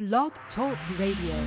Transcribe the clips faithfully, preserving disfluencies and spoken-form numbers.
Blog Talk Radio.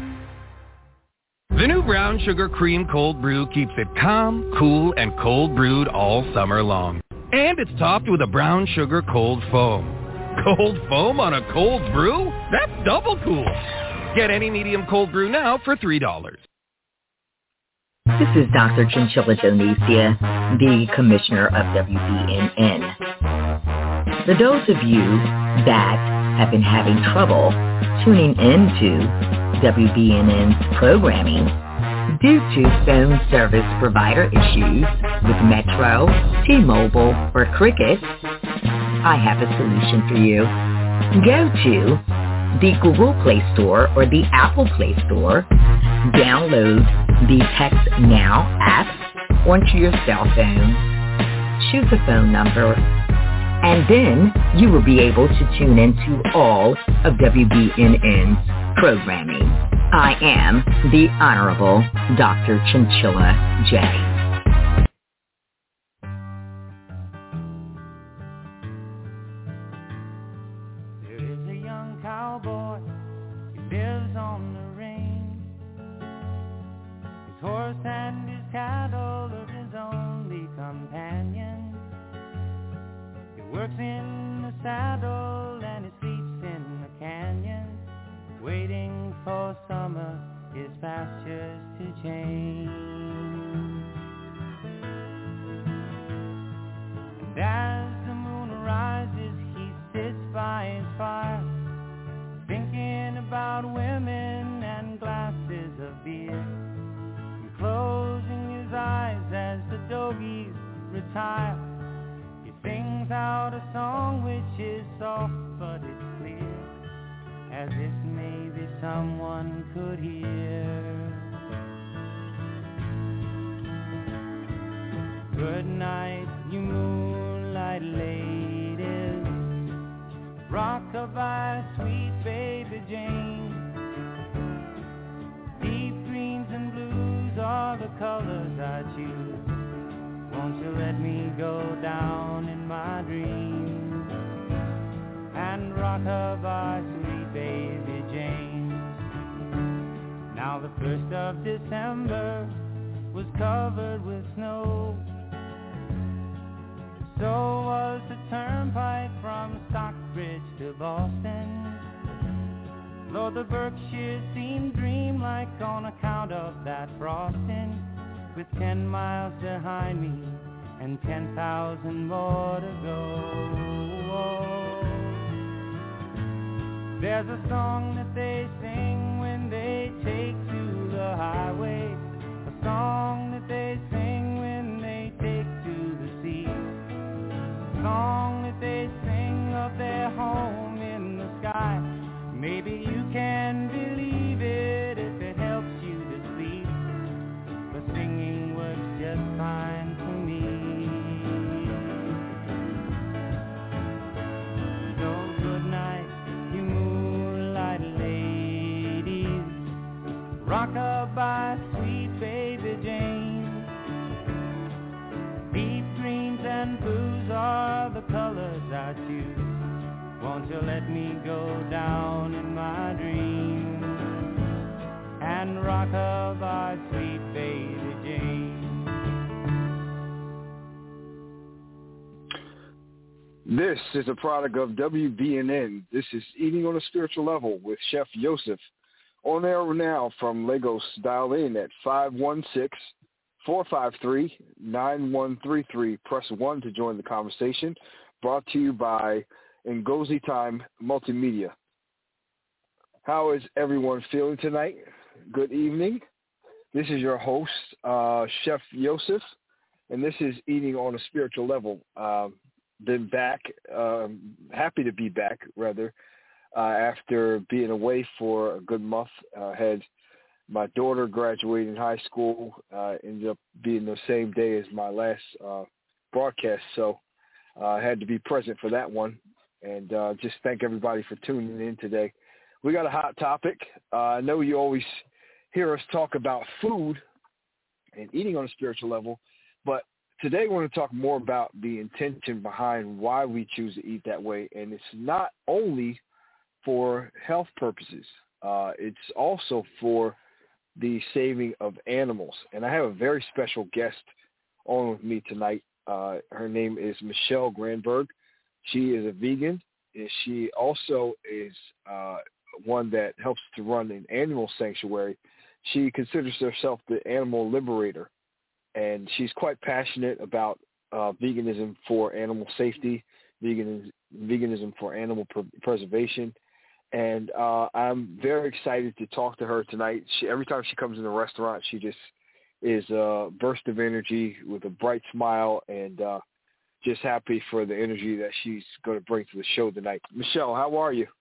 The new Brown Sugar Cream Cold Brew keeps it calm, cool, and cold brewed all summer long. And it's topped with a brown sugar cold foam. Cold foam on a cold brew? That's double cool. Get any medium cold brew now for three dollars. This is Doctor Chinchilla Donesia, the Commissioner of W B N N. For those of you that have been having trouble tuning into W B N N's programming due to phone service provider issues with Metro, T-Mobile, or Cricket, I have a solution for you. Go to the Google Play Store or the Apple Play Store, download the Text Now app onto your cell phone, choose a phone number, and then you will be able to tune into all of W B N N's programming. I am the Honorable Doctor Chinchilla J. Horse and his cattle are his only companion. He works in the saddle and he sleeps in the canyon, waiting for summer, his pastures to change. And as the moon rises, he sits by his fire, thinking about women and glasses of beer, closing his eyes as the doggies retire. He sings out a song which is soft but it's clear, as if maybe someone could hear. Good night, you moonlight ladies, rock-a-bye, sweet baby Jane. Deep greens and blues are the colors I choose. Won't you let me go down in my dreams and rock her, sweet baby Jane? Now the first of December was covered with snow. So was the turnpike from Stockbridge to Boston. Lord, the Berkshires seem dreamlike on account of that frosting, with ten miles behind me and ten thousand more to go. There's a song that they sing when they take to the highway, a song that they sing when they take to the sea, a song that they sing of their home in the sky. Maybe you can believe it if it helps you to sleep, but singing works just fine for me. So good night, you moonlight ladies, rock-a-bye, sweet baby Jane. Deep greens and blues are the colors I choose. Won't you let me go down in my dreams and rock her, by sweet baby Jane? This is a product of W B N N. This is Eating on a Spiritual Level with Chef Yosef. On air now from Lagos. Dial in at five one six, four five three, nine one three three. Press one to join the conversation. Brought to you by Ngozi Time Multimedia. How is everyone feeling tonight? Good evening. This is your host, uh, Chef Yosef, and this is Eating on a Spiritual Level. Uh, been back, um, happy to be back, rather, uh, after being away for a good month. Uh, had my daughter graduating high school, uh, ended up being the same day as my last uh, broadcast, so uh, I had to be present for that one. And uh, just thank everybody for tuning in today. We got a hot topic. Uh, I know you always hear us talk about food and eating on a spiritual level, but today we're going to talk more about the intention behind why we choose to eat that way. And it's not only for health purposes. Uh, it's also for the saving of animals. And I have a very special guest on with me tonight. Uh, her name is Michelle Granberg. She is a vegan, and she also is uh, one that helps to run an animal sanctuary. She considers herself the animal liberator, and she's quite passionate about uh, veganism for animal safety, veganism, veganism for animal pr- preservation. And uh, I'm very excited to talk to her tonight. She, every time she comes in the restaurant, she just is a burst of energy with a bright smile, and uh, just happy for the energy that she's going to bring to the show tonight. Michelle, how are you?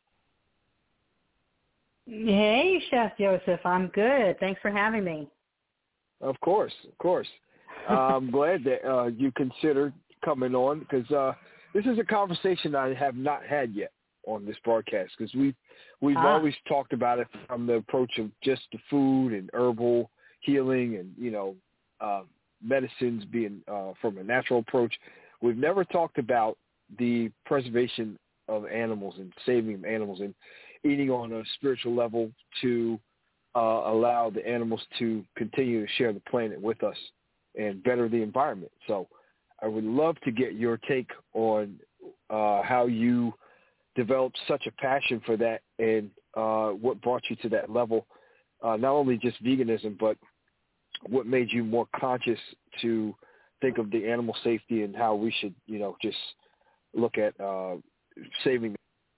Hey, Chef Joseph. I'm good. Thanks for having me. Of course, of course. uh, I'm glad that uh, you considered coming on, because uh, this is a conversation I have not had yet on this broadcast, because we've, we've ah. always talked about it from the approach of just the food and herbal healing and, you know, uh, medicines being uh, from a natural approach. We've never talked about the preservation of animals and saving animals and eating on a spiritual level to uh, allow the animals to continue to share the planet with us and better the environment. So I would love to get your take on uh, how you developed such a passion for that, and uh, what brought you to that level, uh, not only just veganism, but what made you more conscious to think of the animal safety and how we should, you know, just look at uh, saving.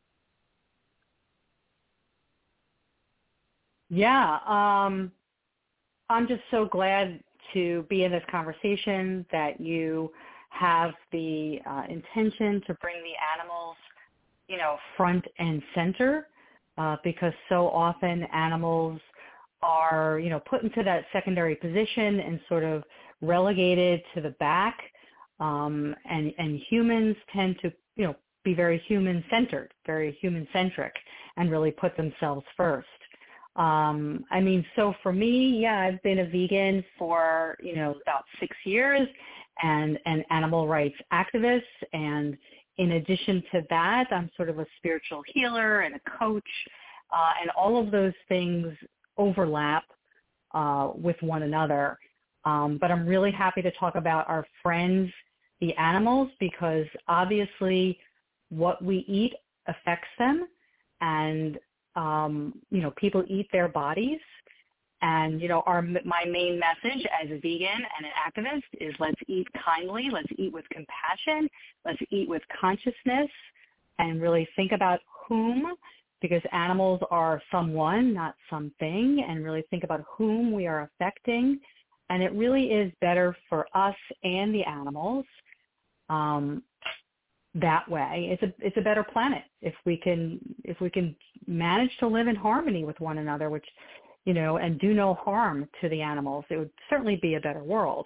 Yeah, um, I'm just so glad to be in this conversation, that you have the uh, intention to bring the animals, you know, front and center, uh, because so often animals are, you know, put into that secondary position and sort of relegated to the back, um, and, and humans tend to, you know, be very human-centered, very human-centric, and really put themselves first. Um, I mean, so for me, yeah, I've been a vegan for, you know, about six years and an animal rights activist. And in addition to that, I'm sort of a spiritual healer and a coach, uh, and all of those things overlap uh, with one another. Um, but I'm really happy to talk about our friends, the animals, because obviously what we eat affects them. And Um, you know, people eat their bodies, and, you know, our, my main message as a vegan and an activist is let's eat kindly, let's eat with compassion, let's eat with consciousness, and really think about whom, because animals are someone, not something, and really think about whom we are affecting. And it really is better for us and the animals. Um, that way. It's a it's a better planet if we can if we can manage to live in harmony with one another, which, you know, and do no harm to the animals. It would certainly be a better world.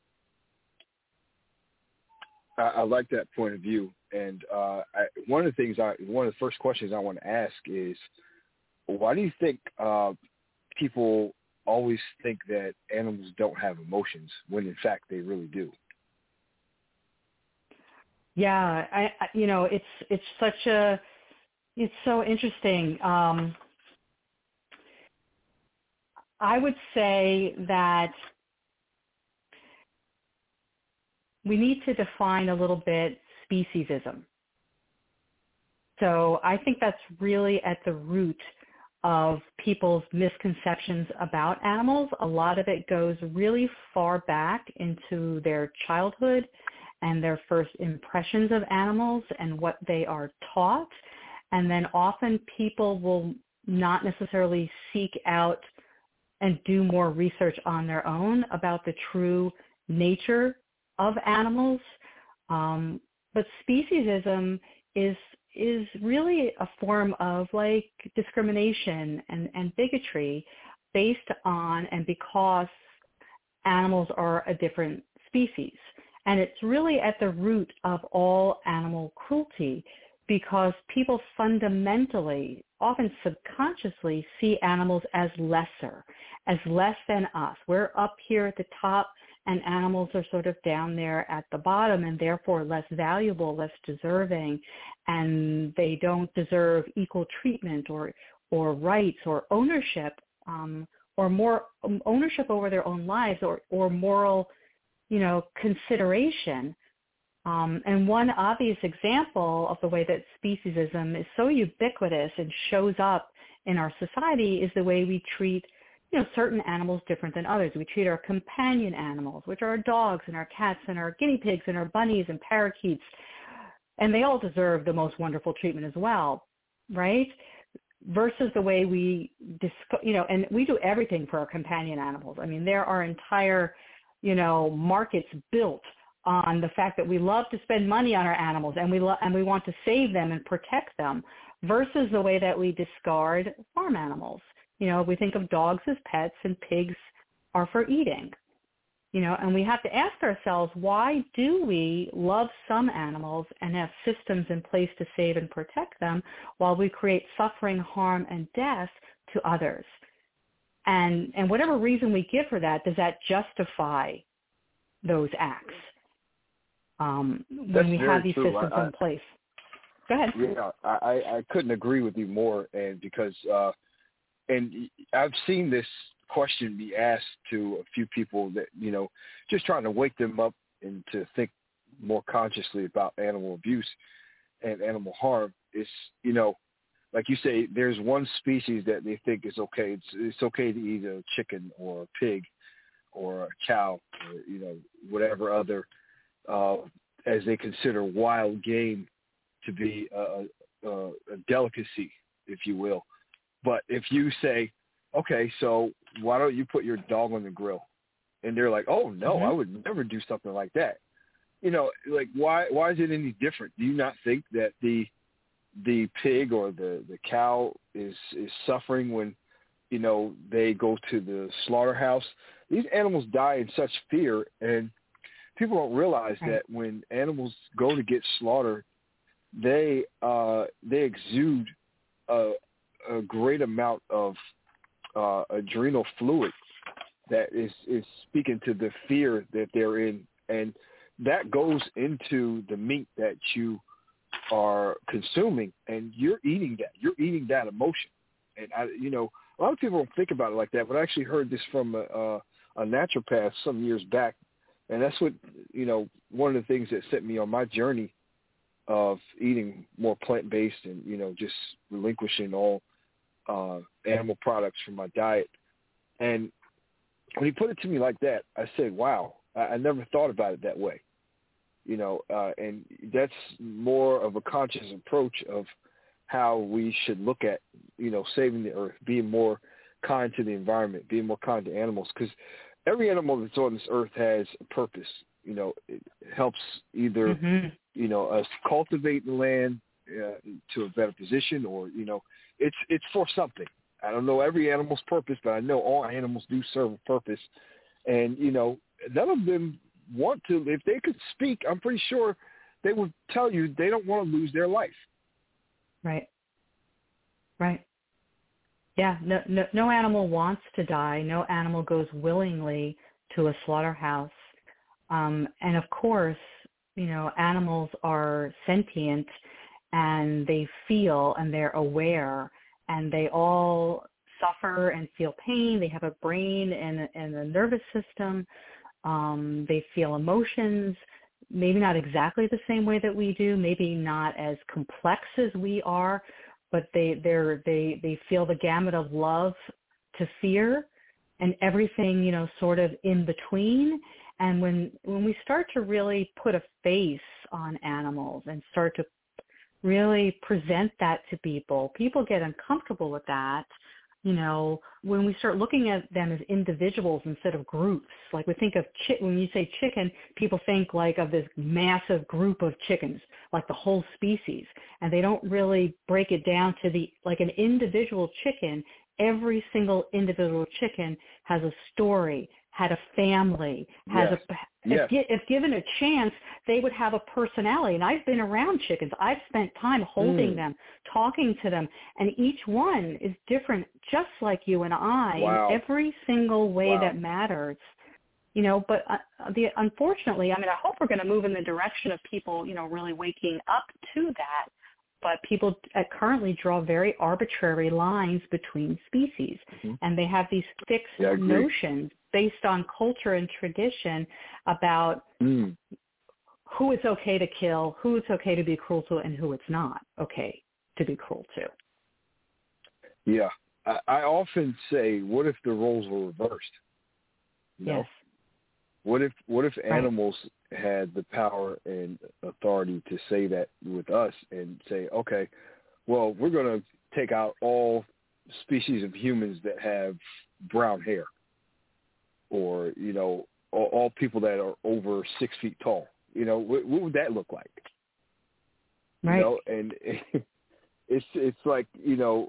I, I like that point of view, and uh, I, one of the things I one of the first questions I want to ask is, why do you think uh, people always think that animals don't have emotions when in fact they really do? Yeah, I, I, you know, it's it's such a, it's so interesting. Um, I would say that we need to define a little bit speciesism. So I think that's really at the root of people's misconceptions about animals. A lot of it goes really far back into their childhood and their first impressions of animals and what they are taught. And then often people will not necessarily seek out and do more research on their own about the true nature of animals. Um, but speciesism is is really a form of like discrimination and, and bigotry based on and because animals are a different species. And it's really at the root of all animal cruelty, because people fundamentally, often subconsciously, see animals as lesser, as less than us. We're up here at the top and animals are sort of down there at the bottom and therefore less valuable, less deserving, and they don't deserve equal treatment or or rights or ownership, um, or more um, ownership over their own lives, or, or moral, you know, consideration. Um, and one obvious example of the way that speciesism is so ubiquitous and shows up in our society is the way we treat, you know, certain animals different than others. We treat our companion animals, which are our dogs and our cats and our guinea pigs and our bunnies and parakeets, and they all deserve the most wonderful treatment as well, right? Versus the way we, discuss, you know, and we do everything for our companion animals. I mean, there are entire, you know, markets built on the fact that we love to spend money on our animals and we lo- and we want to save them and protect them, versus the way that we discard farm animals. You know, we think of dogs as pets and pigs are for eating. You know, and we have to ask ourselves, why do we love some animals and have systems in place to save and protect them while we create suffering, harm, and death to others? And and whatever reason we give for that, does that justify those acts? Um, when That's we very have these true. systems I, in place. Go ahead. Yeah, I, I couldn't agree with you more, and because uh, and I've seen this question be asked to a few people that, you know, just trying to wake them up and to think more consciously about animal abuse and animal harm. Is, you know, like you say, there's one species that they think is okay. It's it's okay to eat a chicken or a pig or a cow or, you know, whatever other, uh, as they consider wild game to be a, a, a delicacy, if you will. But if you say, okay, so why don't you put your dog on the grill? And they're like, oh, no, mm-hmm. I would never do something like that. You know, like, why why is it any different? Do you not think that the the pig or the, the cow is, is suffering when, you know, they go to the slaughterhouse? These animals die in such fear, and people don't realize right. that when animals go to get slaughtered, they uh, they exude a, a great amount of uh, adrenal fluid that is, is speaking to the fear that they're in, and that goes into the meat that you are consuming, and you're eating that. You're eating that emotion. And, I, you know, a lot of people don't think about it like that, but I actually heard this from a, a, a naturopath some years back, and that's what, you know, one of the things that set me on my journey of eating more plant-based and, you know, just relinquishing all uh, animal products from my diet. And when he put it to me like that, I said, wow, I, I never thought about it that way. You know, uh, and that's more of a conscious approach of how we should look at, you know, saving the earth, being more kind to the environment, being more kind to animals, because every animal that's on this earth has a purpose. You know, it helps either, mm-hmm. you know, us cultivate the land uh, to a better position, or, you know, it's it's for something. I don't know every animal's purpose, but I know all animals do serve a purpose. And, you know, none of them want to, if they could speak, I'm pretty sure they would tell you they don't want to lose their life. Right. Right. Yeah, no, no, no animal wants to die. No animal goes willingly to a slaughterhouse. Um, and of course, you know, animals are sentient and they feel and they're aware and they all suffer and feel pain. They have a brain and, and a nervous system. Um, they feel emotions, maybe not exactly the same way that we do, maybe not as complex as we are, but they they're, they they feel the gamut of love to fear and everything, you know, sort of in between. And when when we start to really put a face on animals and start to really present that to people, people get uncomfortable with that. You know, when we start looking at them as individuals instead of groups, like we think of, chi- when you say chicken, people think like of this massive group of chickens, like the whole species. And they don't really break it down to the, like an individual chicken. Every single individual chicken has a story, had a family, has yes. a, yes. if, if given a chance, they would have a personality. And I've been around chickens. I've spent time holding mm. them, talking to them, and each one is different, just like you and I, wow. in every single way wow. that matters. You know, but uh, the unfortunately, I mean, I hope we're going to move in the direction of people, you know, really waking up to that. But people uh, currently draw very arbitrary lines between species, mm-hmm. and they have these fixed yeah, notions based on culture and tradition about mm. who it's okay to kill, who it's okay to be cruel to, and who it's not okay to be cruel to. Yeah. I, I often say, what if the roles were reversed? You know? Yes. What if what if animals right. had the power and authority to say that with us and say, okay, well, we're going to take out all species of humans that have brown hair, or, you know, all, all people that are over six feet tall. You know, what, what would that look like? Right. You know, and it's it's like, you know,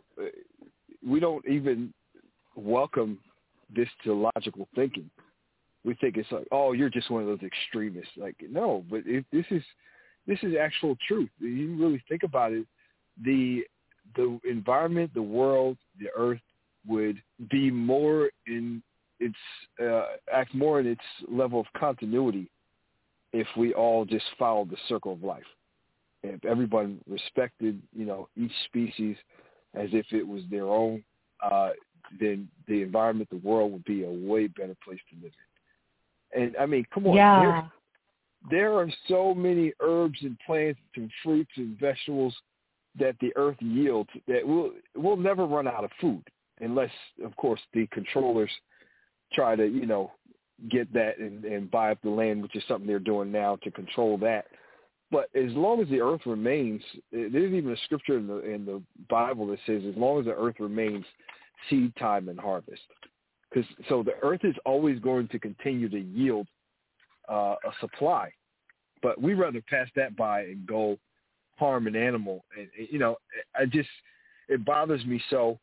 we don't even welcome this to logical thinking. We think it's like, oh, you're just one of those extremists. Like, no, but if this is this is actual truth. You really think about it, the the environment, the world, the earth would be more in its uh, act more in its level of continuity if we all just followed the circle of life. If everyone respected, you know, each species as if it was their own, uh, then the environment, the world would be a way better place to live in. And, I mean, come on. Yeah. There, there are so many herbs and plants and fruits and vegetables that the earth yields that we'll, we'll never run out of food unless, of course, the controllers try to, you know, get that and, and buy up the land, which is something they're doing now to control that. But as long as the earth remains, there's even a scripture in the in the Bible that says, as long as the earth remains, seed time and harvest. Because so the earth is always going to continue to yield uh, a supply, but we rather pass that by and go harm an animal. And, and you know, I just it bothers me so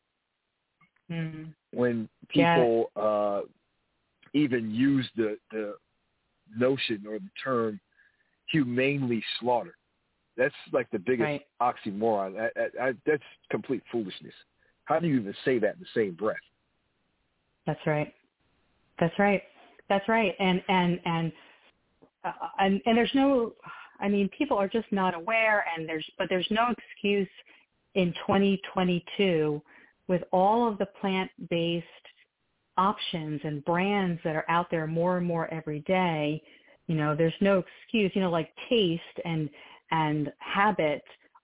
mm. when people yeah. uh, even use the the notion or the term humanely slaughter. That's like the biggest right. oxymoron. I, I, I, that's complete foolishness. How do you even say that in the same breath? That's right. That's right. That's right. And and and uh, and and there's no. I mean, people are just not aware, and there's but there's no excuse in twenty twenty-two with all of the plant-based options and brands that are out there more and more every day. You know, there's no excuse. You know, like taste and and habit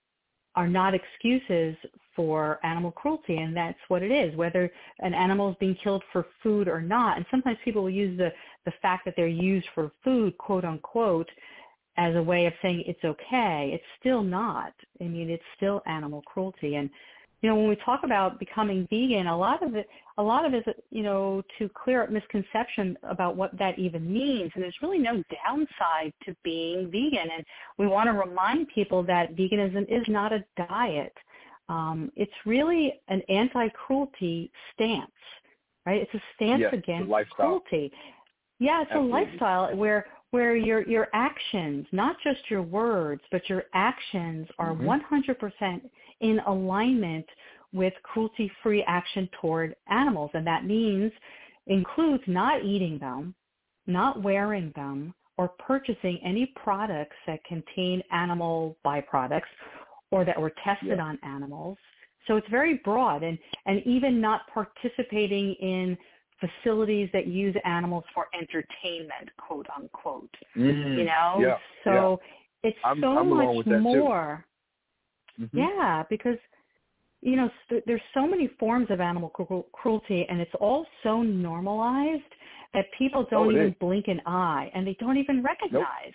are not excuses for animal cruelty, and that's what it is, whether an animal is being killed for food or not. And sometimes people will use the, the fact that they're used for food, quote unquote, as a way of saying it's okay. It's still not. I mean, it's still animal cruelty. And, you know, when we talk about becoming vegan, a lot of it, a lot of it is, you know, to clear up misconception about what that even means. And there's really no downside to being vegan. And we want to remind people that veganism is not a diet. Um, it's really an anti-cruelty stance, right? It's a stance yes, against lifestyle. cruelty. Yeah, it's Absolutely. a lifestyle where where your your actions, not just your words, but your actions are mm-hmm. one hundred percent in alignment with cruelty-free action toward animals. And that means includes not eating them, not wearing them, or purchasing any products that contain animal byproducts or that were tested yeah. on animals. So it's very broad, and, and even not participating in facilities that use animals for entertainment, quote unquote. Mm, you know? Yeah, so yeah. it's I'm, so I'm much more. Mm-hmm. Yeah, because, you know, st- there's so many forms of animal cru- cruelty, and it's all so normalized that people don't oh, even is. blink an eye, and they don't even recognize. Nope.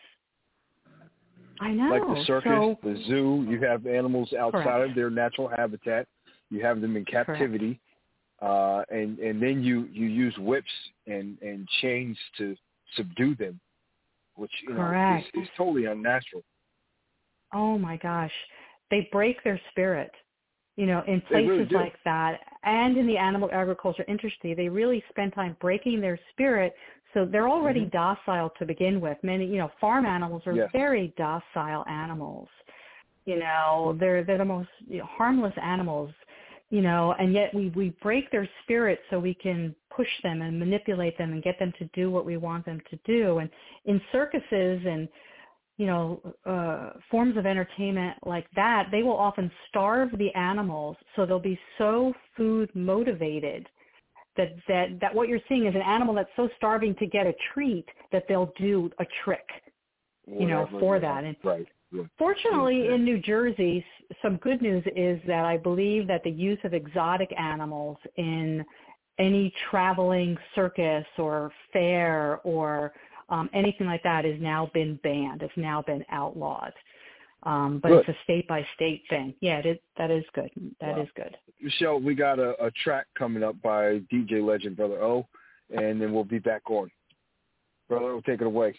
I know. Like the circus, so, the zoo, you have animals outside correct. of their natural habitat. You have them in captivity. Uh, and, and then you, you use whips and, and chains to subdue them, which, you know, is, is totally unnatural. Oh, my gosh. They break their spirit. You know, in places really like that, and in the animal agriculture industry, they really spend time breaking their spirit. So they're already mm-hmm. docile to begin with. Many, you know, farm animals are yes. very docile animals. You know, they're they're the most you know, harmless animals. You know, and yet we, we break their spirit so we can push them and manipulate them and get them to do what we want them to do. And in circuses and, you know, uh, forms of entertainment like that, they will often starve the animals so they'll be so food motivated that, that, that what you're seeing is an animal that's so starving to get a treat that they'll do a trick, you know, Whatever, for yeah. that. And right. Yeah. fortunately, yeah. in New Jersey, some good news is that I believe that the use of exotic animals in any traveling circus or fair or um, anything like that has now been banned. It's now been outlawed. Um, but good. It's a state-by-state thing. Yeah, it is, that is good. That wow. is good. Michelle, we got a, a track coming up by D J legend Brother O, and then we'll be back on. Brother O, take it away.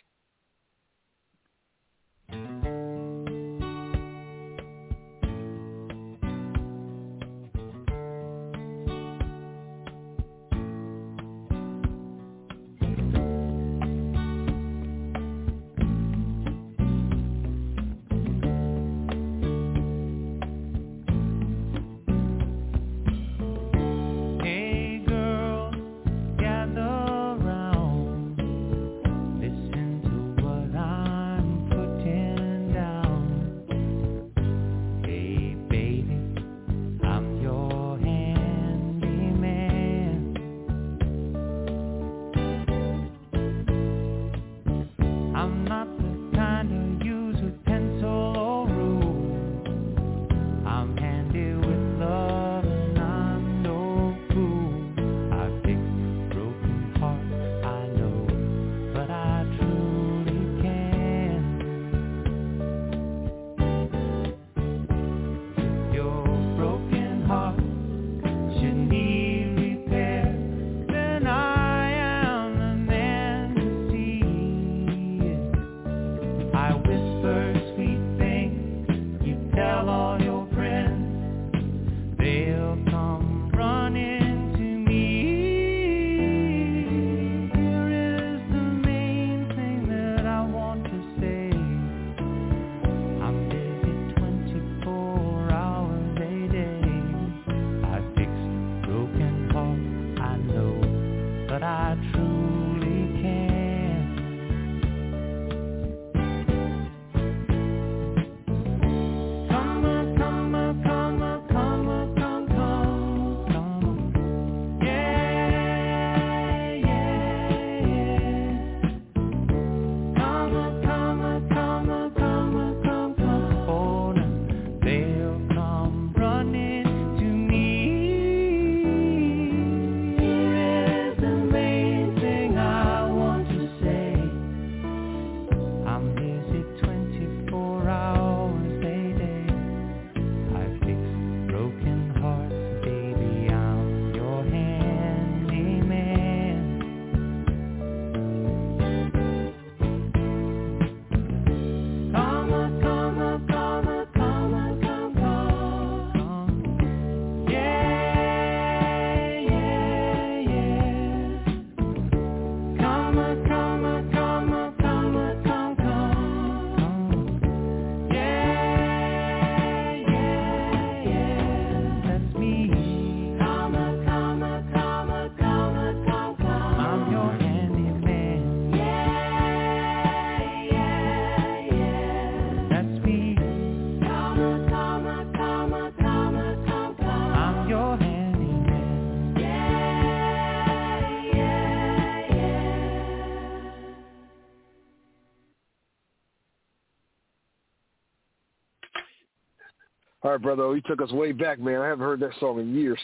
All right, brother. You took us way back, man. I haven't heard that song in years.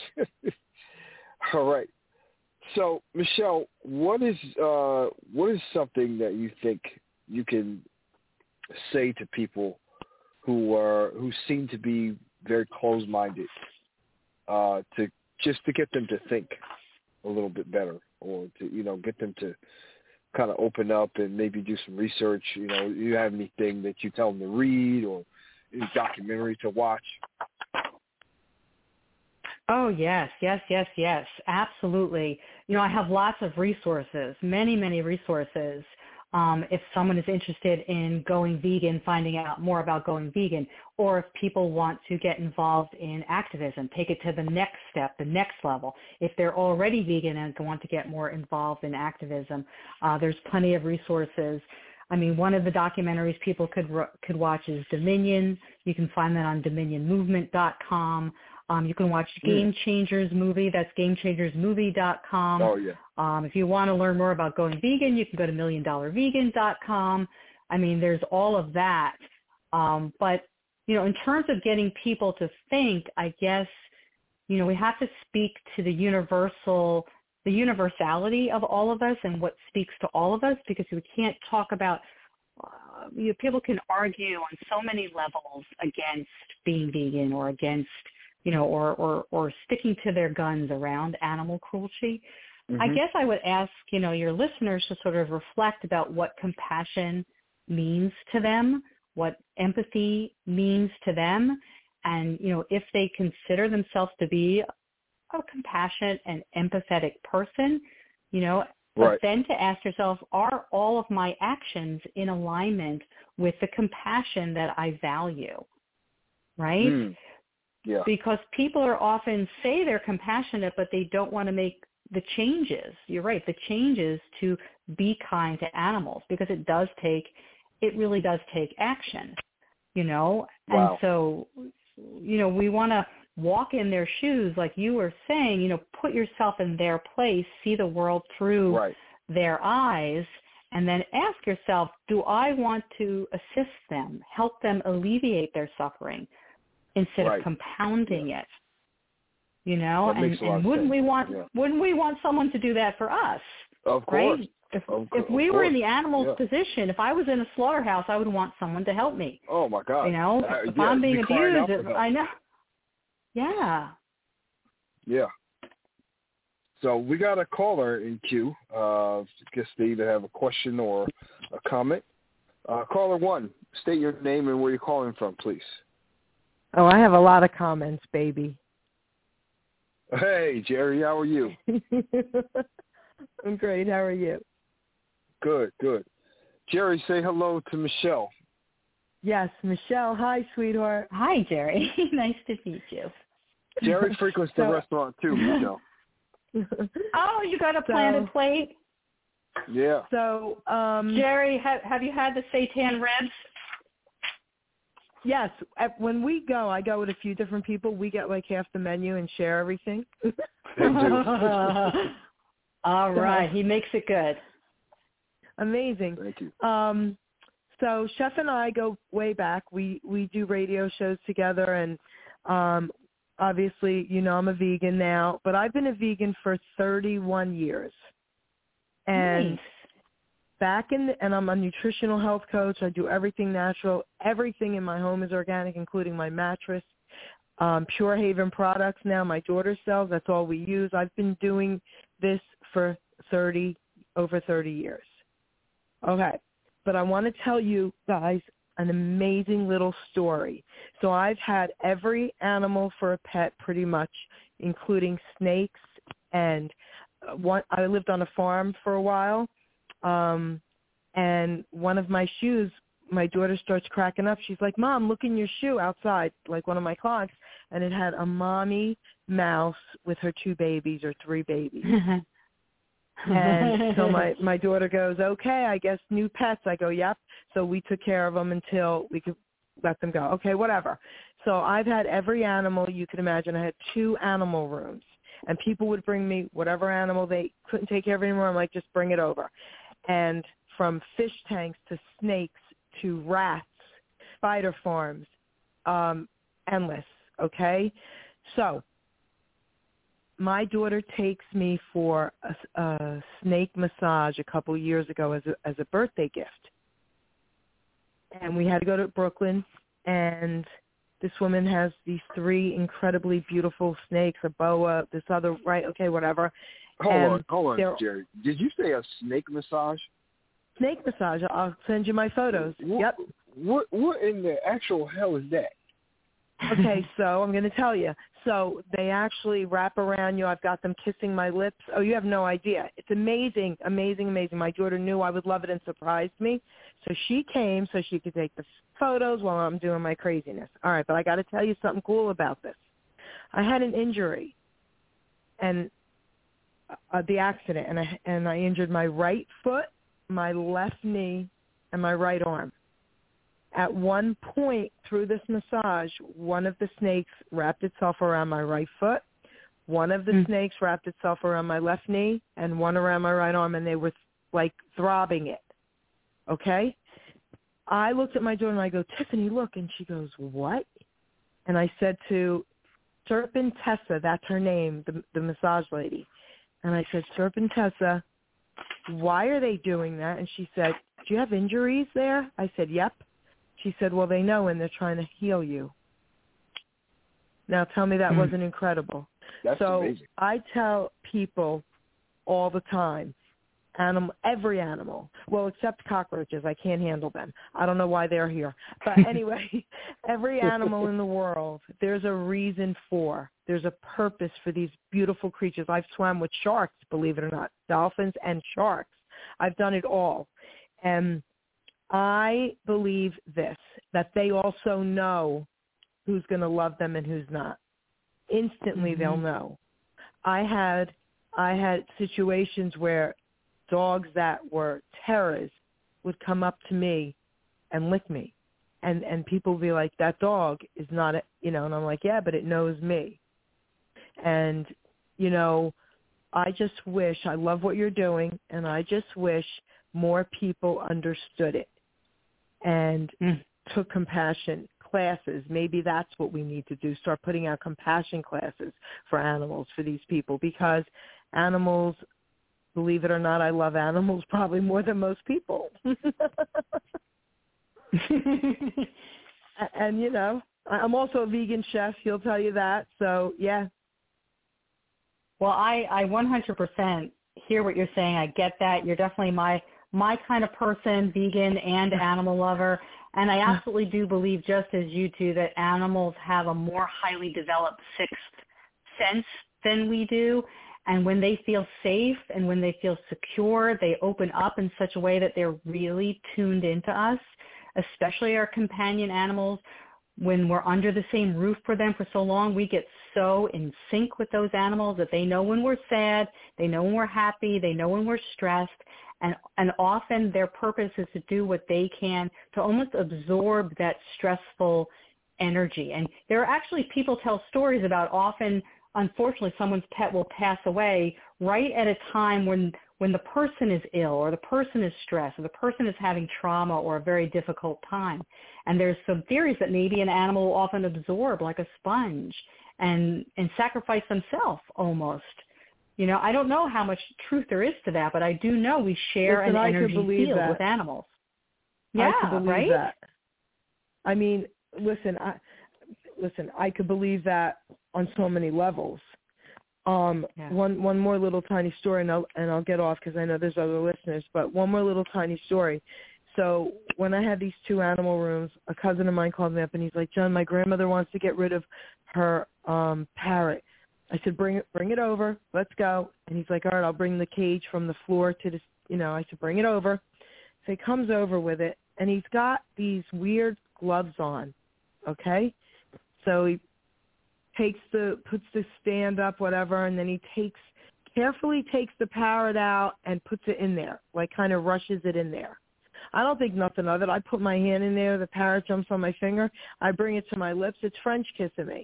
All right. So, Michelle, what is uh, what is something that you think you can say to people who are who seem to be very closed-minded, uh, to just to get them to think a little bit better, or to you know get them to kind of open up and maybe do some research? You know, you have anything that you tell them to read or any documentary to watch? Oh, yes, yes, yes, yes, absolutely. You know, I have lots of resources, many, many resources Um, if someone is interested in going vegan, finding out more about going vegan, or if people want to get involved in activism, take it to the next step, the next level. If they're already vegan and want to get more involved in activism, uh, there's plenty of resources. I mean, one of the documentaries people could could watch is Dominion. You can find that on dominion movement dot com. Um, you can watch Game Changers movie. That's game changers movie dot com. Oh, yeah. Um, if you want to learn more about going vegan, you can go to million dollar vegan dot com. I mean, there's all of that. Um, but, you know, in terms of getting people to think, I guess, you know, we have to speak to the universal, the universality of all of us and what speaks to all of us, because we can't talk about, uh, you know, people can argue on so many levels against being vegan or against, you know, or, or, or sticking to their guns around animal cruelty. Mm-hmm. I guess I would ask, you know, your listeners to sort of reflect about what compassion means to them, what empathy means to them, and, you know, if they consider themselves to be a compassionate and empathetic person, you know, but right. then to ask yourself, are all of my actions in alignment with the compassion that I value, right? Mm. Yeah. Because people are often say they're compassionate, but they don't want to make the changes. You're right, the changes to be kind to animals, because it does take, it really does take action, you know? Wow. And so, you know, we want to walk in their shoes, like you were saying, you know, put yourself in their place, see the world through right. their eyes, and then ask yourself, do I want to assist them, help them alleviate their suffering, instead right. of compounding yeah. it, you know, that and, makes a lot and of wouldn't sense. we want yeah. wouldn't we want someone to do that for us? Of course. Right? If, of, if of we course. were in the animal's yeah. position, if I was in a slaughterhouse, I would want someone to help me. Oh my God! You know, uh, if yeah, I'm being be crying out abused, for if, help. I know. Yeah. Yeah. So we got a caller in queue. Uh, I guess they either have a question or a comment. Uh, caller one, state your name and where you're calling from, please. Oh, I have a lot of comments, baby. Hey, Jerry, how are you? I'm great. How are you? Good, good. Jerry, say hello to Michelle. Yes, Michelle. Hi, sweetheart. Hi, Jerry. Nice to meet you. Jerry frequents the so, restaurant too, Michelle. Oh, you got a planted so, plate? Yeah. So, um, Jerry, have, have you had the seitan ribs? Yes. When we go, I go with a few different people. We get like half the menu and share everything. They do. All right. He makes it good. Amazing. Thank you. Um, so Chef and I go way back. We we do radio shows together, and um, obviously, you know, I'm a vegan now, but I've been a vegan for thirty-one years. And nice. back in the, and I'm a nutritional health coach. I do everything natural. Everything in my home is organic, including my mattress. Um, Pure Haven products now, my daughter sells. That's all we use. I've been doing this for thirty, over thirty years. Okay. But I want to tell you guys an amazing little story. So I've had every animal for a pet pretty much, including snakes. And one, I lived on a farm for a while. Um, and one of my shoes, my daughter starts cracking up. She's like, Mom, look in your shoe outside, like one of my clogs. And it had a mommy mouse with her two babies or three babies. And so my, my daughter goes, okay, I guess new pets. I go, yep. So we took care of them until we could let them go. Okay, whatever. So I've had every animal you could imagine. I had two animal rooms. And people would bring me whatever animal they couldn't take care of anymore. I'm like, just bring it over. And from fish tanks to snakes to rats, spider farms, um, endless, okay? So my daughter takes me for a, a snake massage a couple years ago as a, as a birthday gift. And we had to go to Brooklyn, and this woman has these three incredibly beautiful snakes, a boa, this other, right, okay, whatever. Hold and on, hold on, Jerry. Did you say a snake massage? Snake massage. I'll send you my photos. What, yep. What what in the actual hell is that? Okay, so I'm going to tell you. So they actually wrap around you. I've got them kissing my lips. Oh, you have no idea. It's amazing, amazing, amazing. My daughter knew I would love it and surprised me. So she came so she could take the photos while I'm doing my craziness. All right, but I got to tell you something cool about this. I had an injury and uh, the accident, and I, and I injured my right foot, my left knee, and my right arm. At one point through this massage, one of the snakes wrapped itself around my right foot, one of the mm. snakes wrapped itself around my left knee, and one around my right arm, and they were like throbbing it. Okay? I looked at my daughter and I go, Tiffany, look. And she goes, what? And I said to Serpentessa, that's her name, the, the massage lady. And I said, Serpentessa, why are they doing that? And she said, do you have injuries there? I said, yep. She said, well, they know and they're trying to heal you. Now tell me that mm. wasn't incredible. That's so amazing. I tell people all the time, animal, every animal, well, except cockroaches. I can't handle them. I don't know why they're here. But anyway, every animal in the world, there's a reason for. There's a purpose for these beautiful creatures. I've swam with sharks, believe it or not, dolphins and sharks. I've done it all. And I believe this, that they also know who's going to love them and who's not. Instantly, mm-hmm. they'll know. I had I had situations where dogs that were terrors would come up to me and lick me. And and people would be like, that dog is not, a, you know, and I'm like, yeah, but it knows me. And, you know, I just wish, I love what you're doing, and I just wish more people understood it and mm. took compassion classes. Maybe that's what we need to do, start putting out compassion classes for animals, for these people, because animals, believe it or not, I love animals probably more than most people. And, you know, I'm also a vegan chef. He'll tell you that. So, yeah. Well, I, I one hundred percent hear what you're saying. I get that. You're definitely my my kind of person, vegan and animal lover. And I absolutely do believe, just as you do, that animals have a more highly developed sixth sense than we do. And when they feel safe and when they feel secure, they open up in such a way that they're really tuned into us, especially our companion animals. When we're under the same roof for them for so long, we get so in sync with those animals that they know when we're sad, they know when we're happy, they know when we're stressed. And, and often their purpose is to do what they can to almost absorb that stressful energy. And there are actually, people tell stories about often, unfortunately, someone's pet will pass away right at a time when when the person is ill or the person is stressed or the person is having trauma or a very difficult time. And there's some theories that maybe an animal will often absorb like a sponge and, and sacrifice themselves almost. You know, I don't know how much truth there is to that, but I do know we share Listen, an energy field that. with animals. Yeah, I could believe right? that. I mean, listen, I, listen, I could believe that on so many levels. Um, yeah. One one more little tiny story, and I'll, and I'll get off because I know there's other listeners, but one more little tiny story. So when I had these two animal rooms, a cousin of mine called me up, and he's like, John, my grandmother wants to get rid of her um, parrot. I said, bring it, bring it over. Let's go. And he's like, all right, I'll bring the cage from the floor to the, you know, I said, bring it over. So he comes over with it, and he's got these weird gloves on, okay? So he takes the, puts the stand up, whatever, and then he takes, carefully takes the parrot out and puts it in there, like kind of rushes it in there. I don't think nothing of it. I put my hand in there. The parrot jumps on my finger. I bring it to my lips. It's French kissing me.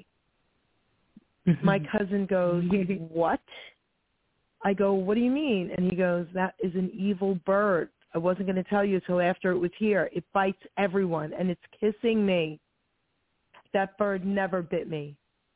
My cousin goes, what? I go, what do you mean? And he goes, that is an evil bird. I wasn't going to tell you until after it was here. It bites everyone, and it's kissing me. That bird never bit me.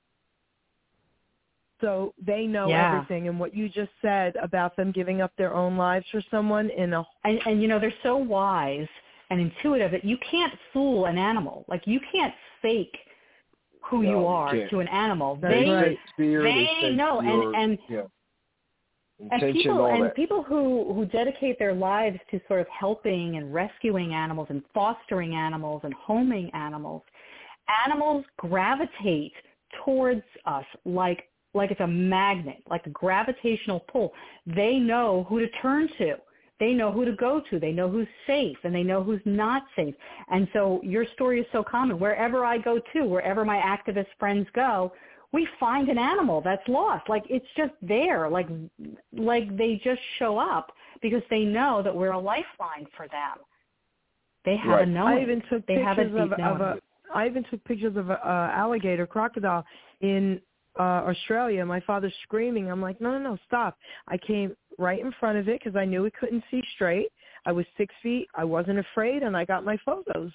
So they know yeah. everything. And what you just said about them giving up their own lives for someone in a... And, and, you know, they're so wise and intuitive that you can't fool an animal. Like, you can't fake who no, you are you to an animal. That's they right. Fear, they, they know. your, and and, yeah. and people all and that. people who, who dedicate their lives to sort of helping and rescuing animals and fostering animals and homing animals, animals gravitate towards us like like it's a magnet, like a gravitational pull. They know who to turn to. They know who to go to. They know who's safe, and they know who's not safe. And so your story is so common. Wherever I go to, wherever my activist friends go, we find an animal that's lost. Like it's just there. Like like they just show up because they know that we're a lifeline for them. They have Right. a knowing. I even took they have a pictures deep of, of a. I even took pictures of a uh, alligator, crocodile in uh, Australia. My father's screaming. I'm like, no, no, no, stop. I came right in front of it because I knew he couldn't see straight. I was six feet. I wasn't afraid, and I got my photos.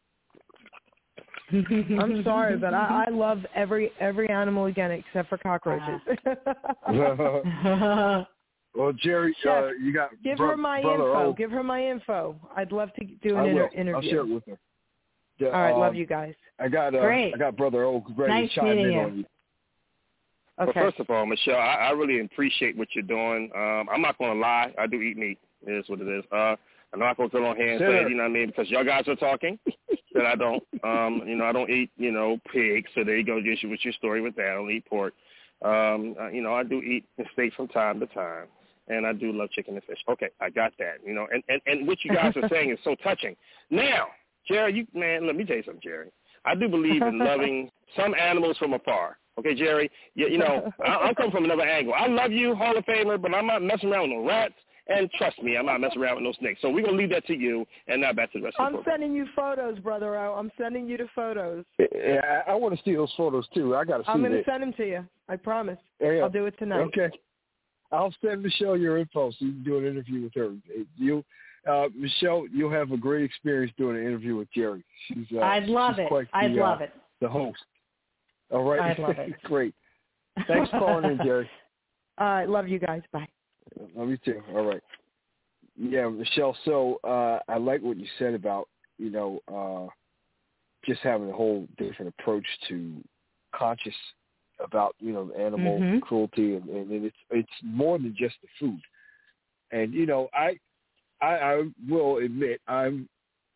I'm sorry, but I, I love every every animal again except for cockroaches. Well, Jerry, Chef, uh, you got give bro- her my brother info. O. Give her my info. I'd love to do an I will. inter- interview. I'll share it with her. Yeah, All right, um, love you guys. I got uh, Great. I got brother O ready Nice to chime meeting in you. on you. Okay. Well, first of all, Michelle, I, I really appreciate what you're doing. Um, I'm not going to lie. I do eat meat. It is what it is. Uh, I'm not going to go on here and Sure. say, you know what I mean, because y'all guys are talking that I don't. Um, you know, I don't eat, you know, pig. So there you go, just with your story with that. I don't eat pork. Um, uh, you know, I do eat steak from time to time. And I do love chicken and fish. Okay, I got that. You know, and, and, and what you guys are saying is so touching. Now, Jerry, you man, let me tell you something, Jerry. I do believe in loving some animals from afar. Okay, Jerry, you, you know, I, I'm coming from another angle. I love you, Hall of Famer, but I'm not messing around with no rats. And trust me, I'm not messing around with no snakes. So we're going to leave that to you and not back to the rest I'm of the program. sending you photos, Brother O. I'm sending you the photos. Yeah, I, I want to see those photos too. I got to see I'm going to that. send them to you. I promise. Yeah. I'll do it tonight. Okay. I'll send Michelle your info so you can do an interview with her. You, uh, Michelle, you'll have a great experience doing an interview with Jerry. She's, uh, I'd love she's it. quite the, I'd love uh, it. The host. All right. I'd love it. Great. Thanks for calling in, Jerry. All right, love you guys. Bye. Love you too. All right. Yeah, Michelle. So uh, I like what you said about you know uh, just having a whole different approach to conscious about you know animal Mm-hmm. cruelty, and, and it's it's more than just the food. And you know, I I, I will admit I'm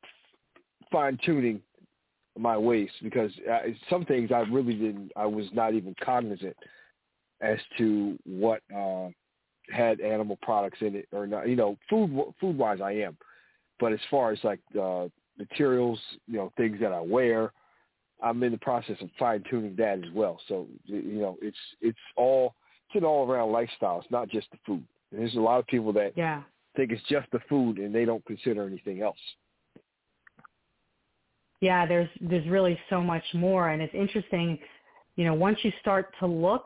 fine tuning my ways because I, some things I really didn't. I was not even cognizant as to what uh, had animal products in it or not. You know, food food wise, I am, but as far as like uh, materials, you know, things that I wear, I'm in the process of fine tuning that as well. So you know, it's it's all it's an all around lifestyle. It's not just the food. And there's a lot of people that Yeah. think it's just the food and they don't consider anything else. Yeah, there's there's really so much more, and it's interesting, you know, once you start to look,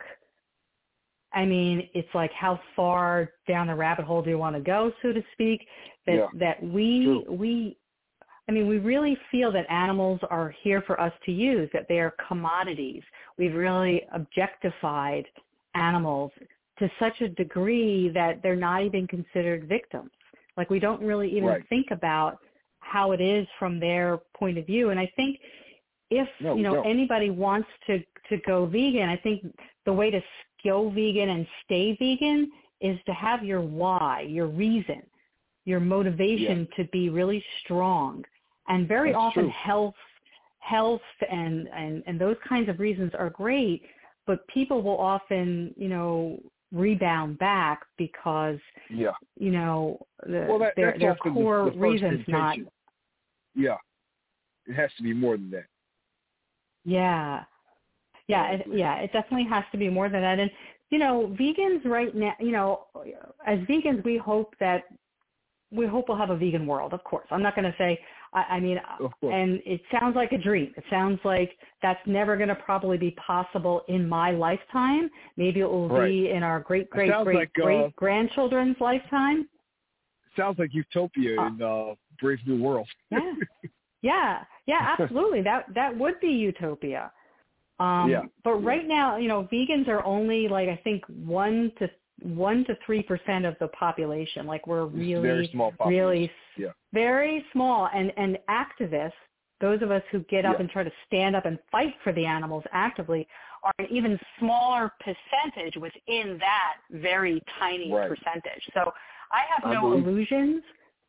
I mean, it's like how far down the rabbit hole do you want to go, so to speak, that Yeah. that we True. we I mean, we really feel that animals are here for us to use, that they are commodities. We've really objectified animals to such a degree that they're not even considered victims. Like we don't really even Right. think about how it is from their point of view. And I think if, No, you we know, don't. anybody wants to, to go vegan, I think the way to go vegan and stay vegan is to have your why, your reason, your motivation to be really strong. And very That's often true. health, health and, and, and those kinds of reasons are great, but people will often, you know, rebound back because, Yeah. you know, the, Well, that, their, that's their often core the, the first reasons not. intention. Yeah. It has to be more than that. Yeah. Yeah, it, yeah, it definitely has to be more than that. And, you know, vegans right now, you know, as vegans, we hope that, we hope we'll have a vegan world, of course. I'm not going to say, I, I mean, Of course. and it sounds like a dream. It sounds like that's never going to probably be possible in my lifetime. Maybe it will Right. be in our great, great, sounds great, like, uh, great grandchildren's lifetime. Sounds like Utopia Uh, in uh, Brave New World. Yeah. Yeah, yeah, absolutely. That that would be utopia. Um, Yeah, But yeah. right now, you know, vegans are only like I think one to one to three percent of the population. Like we're It's really, very small population. really Yeah. very small. And and activists, those of us who get up Yeah. and try to stand up and fight for the animals actively, are an even smaller percentage within that very tiny Right. percentage. So I have I no believe- illusions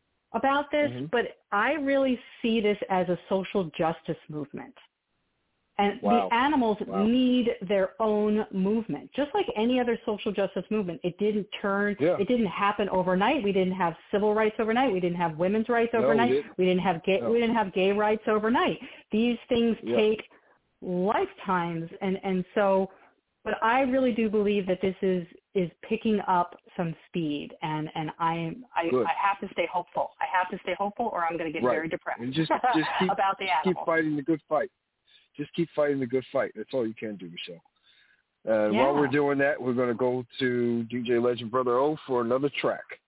about this, Mhm. but I really see this as a social justice movement. And Wow. the animals Wow. need their own movement, just like any other social justice movement. It didn't turn, Yeah. it didn't happen overnight. We didn't have civil rights overnight. We didn't have women's rights No, we overnight. didn't. we didn't have gay, No. we didn't have gay rights overnight. These things Yeah. take lifetimes, and and so, but I really do believe that this is is picking up some speed, and and I I, Good. I have to stay hopeful. I have to stay hopeful, or I'm going to get Right. very depressed And just just keep about the just keep animals. fighting the good fight. Just keep fighting the good fight. That's all you can do, Michelle. And Yeah. while we're doing that, we're going to go to D J Legend Brother O for another track.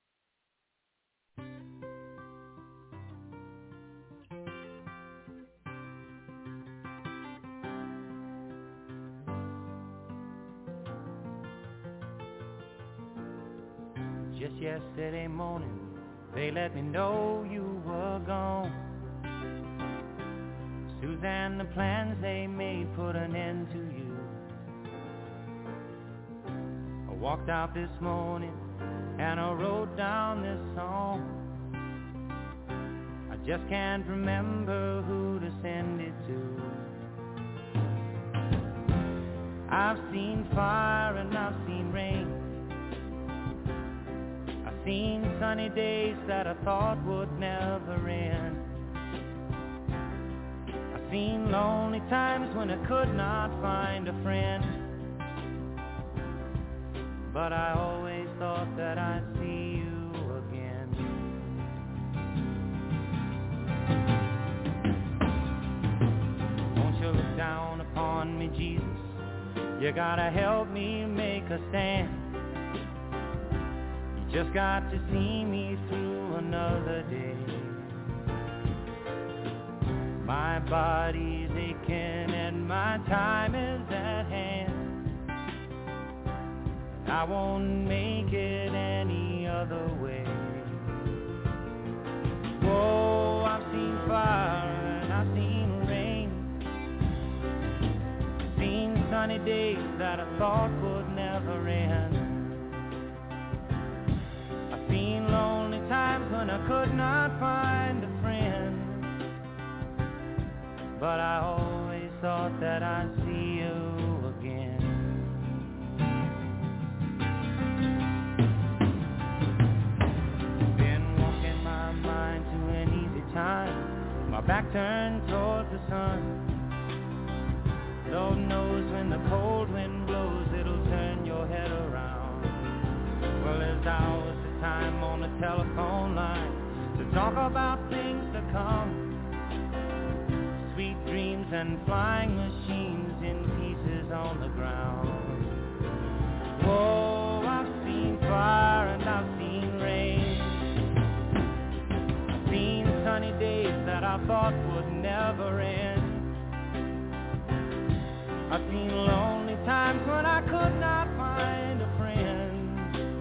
Just yesterday morning, they let me know you were gone. Suzanne, the plans they made put an end to you. I walked out this morning and I wrote down this song. I just can't remember who to send it to. I've seen fire and I've seen rain. I've seen sunny days that I thought would never end. I've seen lonely times when I could not find a friend. But I always thought that I'd see you again. Won't you look down upon me, Jesus? You gotta help me make a stand. You just got to see me through another day. My body's aching and my time is at hand. I won't make it any other way. Whoa, I've seen fire and I've seen rain. Seen sunny days that I thought would never end. I've seen lonely times when I could not find a friend. But I always thought that I'd see you again. My back turned towards the sun. Lord knows when the cold wind blows, it'll turn your head around. Well, there's hours of time on the telephone line to talk about things to come. Sweet dreams and flying machines in pieces on the ground. Whoa, I've seen fire and I've seen rain. Seen sunny days that I thought would never end. I've seen lonely times when I could not find a friend.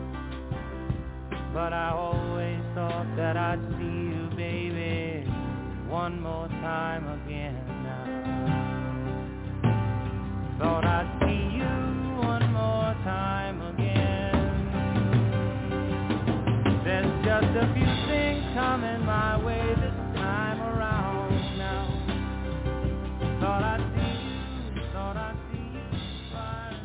But I always thought that I'd see you, baby, one more time again now. Thought I'd see you one more time again. There's just a few things coming my way this time around now. Thought I'd see you, thought I'd see you fire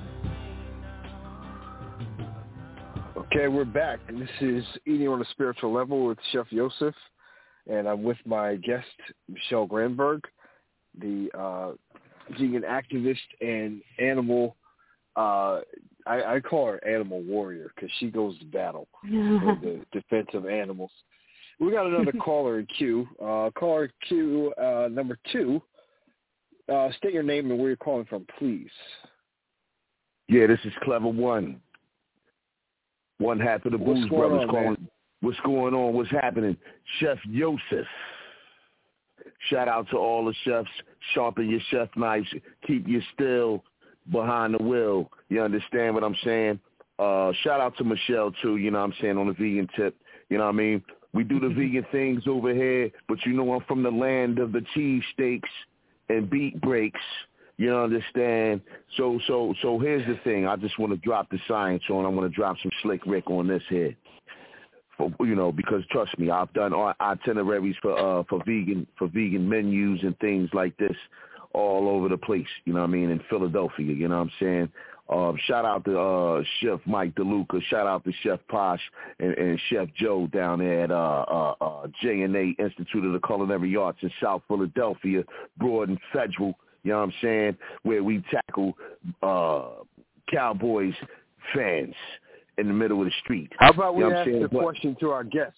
now. Okay, we're back. This is Eating on a Spiritual Level with Chef Yosef, and I'm with my guest, Michelle Granberg, the uh, vegan activist and animal, uh, I, I call her animal warrior because she goes to battle for the defense of animals. We got another caller in queue. Uh, caller queue uh, number two. Uh, state your name and where you're calling from, please. Yeah, this is Clever One. One half of the What's Booze going Brothers on, calling. man? What's going on? What's happening? Chef Yosef. Shout out to all the chefs. Sharpen your chef knives. Keep you still behind the wheel. You understand what I'm saying? Uh, shout out to Michelle, too, you know what I'm saying, on the vegan tip. You know what I mean? We do the vegan things over here, but you know I'm from the land of the cheese steaks and beet breaks. You understand? So so so here's the thing. I just want to drop the science on. I want to drop some slick Rick on this here. For, you know, because trust me, I've done itineraries for uh for vegan for vegan menus and things like this all over the place, you know what I mean, in Philadelphia, you know what I'm saying? Uh, shout out to uh, Chef Mike DeLuca. Shout out to Chef Posh and, and Chef Joe down there at uh, uh, uh, J and A Institute of the Culinary Arts in South Philadelphia, Broad and Federal, you know what I'm saying, where we tackle uh, Cowboys fans in the middle of the street. How about we you know ask the but, question to our guests?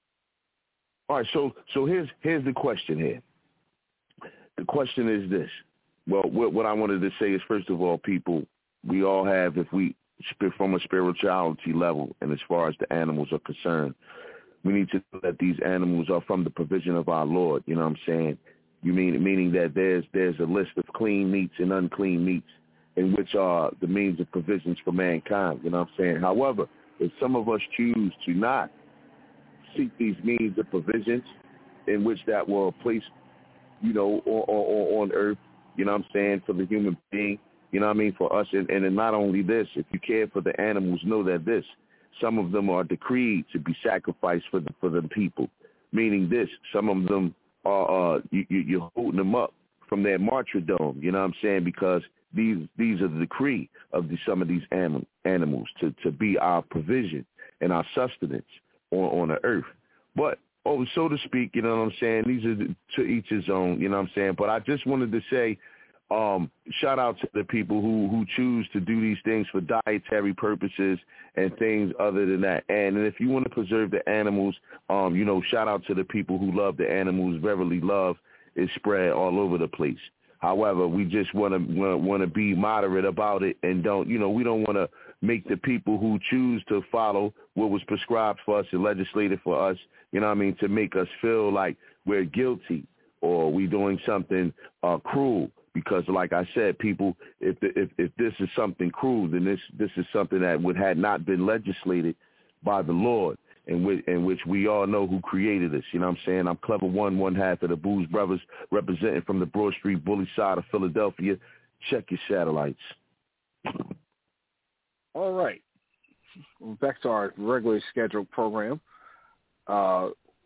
All right, so so here's here's the question here. The question is this. Well, what, what I wanted to say is, first of all, people, we all have, if we, from a spirituality level, and as far as the animals are concerned, we need to know that these animals are from the provision of our Lord, you know what I'm saying? You mean meaning that there's there's a list of clean meats and unclean meats, in which are the means of provisions for mankind, you know what I'm saying? However, if some of us choose to not seek these means of provisions in which that will place, you know, on, on, on earth, you know what I'm saying, for the human being, you know what I mean, for us. And, and not only this, if you care for the animals, know that this, some of them are decreed to be sacrificed for the, for the people, meaning this, some of them are, uh, you, you, you're holding them up from their martyrdom, you know what I'm saying, because these these are the decree of the, some of these anim, animals to, to be our provision and our sustenance on, on the earth. But, oh, so to speak, you know what I'm saying, these are the, to each his own, you know what I'm saying, but I just wanted to say, Um, shout out to the people who, who choose to do these things for dietary purposes and things other than that. And, and if you want to preserve the animals, um, you know, shout out to the people who love the animals. Verily, love is spread all over the place. However, we just want to want to be moderate about it and don't, you know, we don't want to make the people who choose to follow what was prescribed for us and legislated for us, you know what I mean, to make us feel like we're guilty or we doing something uh, cruel. Because, like I said, people, if, the, if if this is something cruel, then this this is something that would had not been legislated by the Lord, in which, in which we all know who created us. You know what I'm saying? I'm Clever One, one half of the Booze Brothers, representing from the Broad Street Bully side of Philadelphia. Check your satellites. All right. Back to our regularly scheduled program. Uh,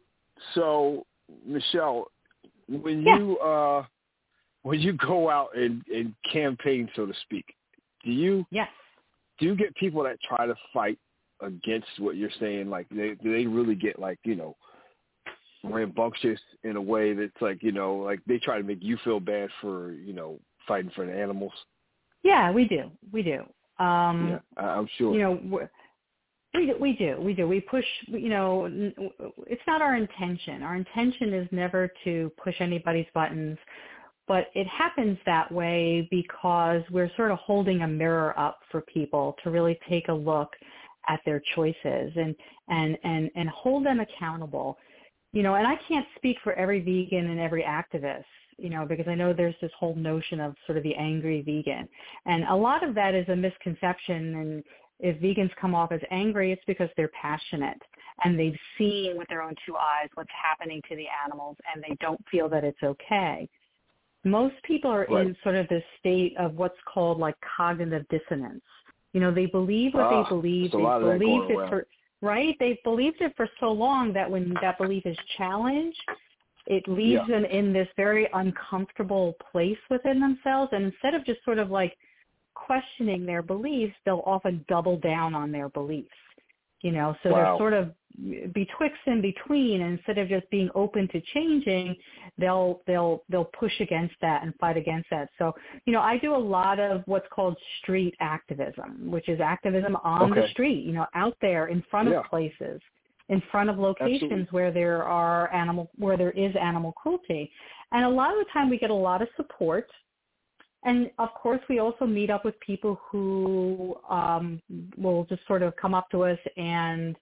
so, Michelle, when yeah. you uh, when you go out and, and campaign, so to speak, do you yes. do you get people that try to fight against what you're saying? Like, they, do they really get, like, you know, rambunctious in a way that's like, you know, like they try to make you feel bad for, you know, fighting for the animals? Yeah, we do. We do. Um, yeah, I'm sure. You know, we're, we do, we do. We do. We push, you know, it's not our intention. Our intention is never to push anybody's buttons. But it happens that way because we're sort of holding a mirror up for people to really take a look at their choices and, and, and, and hold them accountable. You know, and I can't speak for every vegan and every activist, you know, because I know there's this whole notion of sort of the angry vegan. And a lot of that is a misconception. And if vegans come off as angry, it's because they're passionate and they've seen with their own two eyes what's happening to the animals and they don't feel that it's okay. Most people are right. in sort of this state of what's called like cognitive dissonance. You know, they believe what ah, they believe. They believed it for, right? They've believed it for so long that when that belief is challenged, it leaves yeah. them in this very uncomfortable place within themselves. And instead of just sort of like questioning their beliefs, they'll often double down on their beliefs. You know, so wow. they're sort of betwixt and between, and instead of just being open to changing, they'll they'll they'll push against that and fight against that. So, you know, I do a lot of what's called street activism, which is activism on okay. the street, you know, out there in front yeah. of places, in front of locations Absolutely. where there are animal where there is animal cruelty. And a lot of the time we get a lot of support. And, of course, we also meet up with people who um, will just sort of come up to us and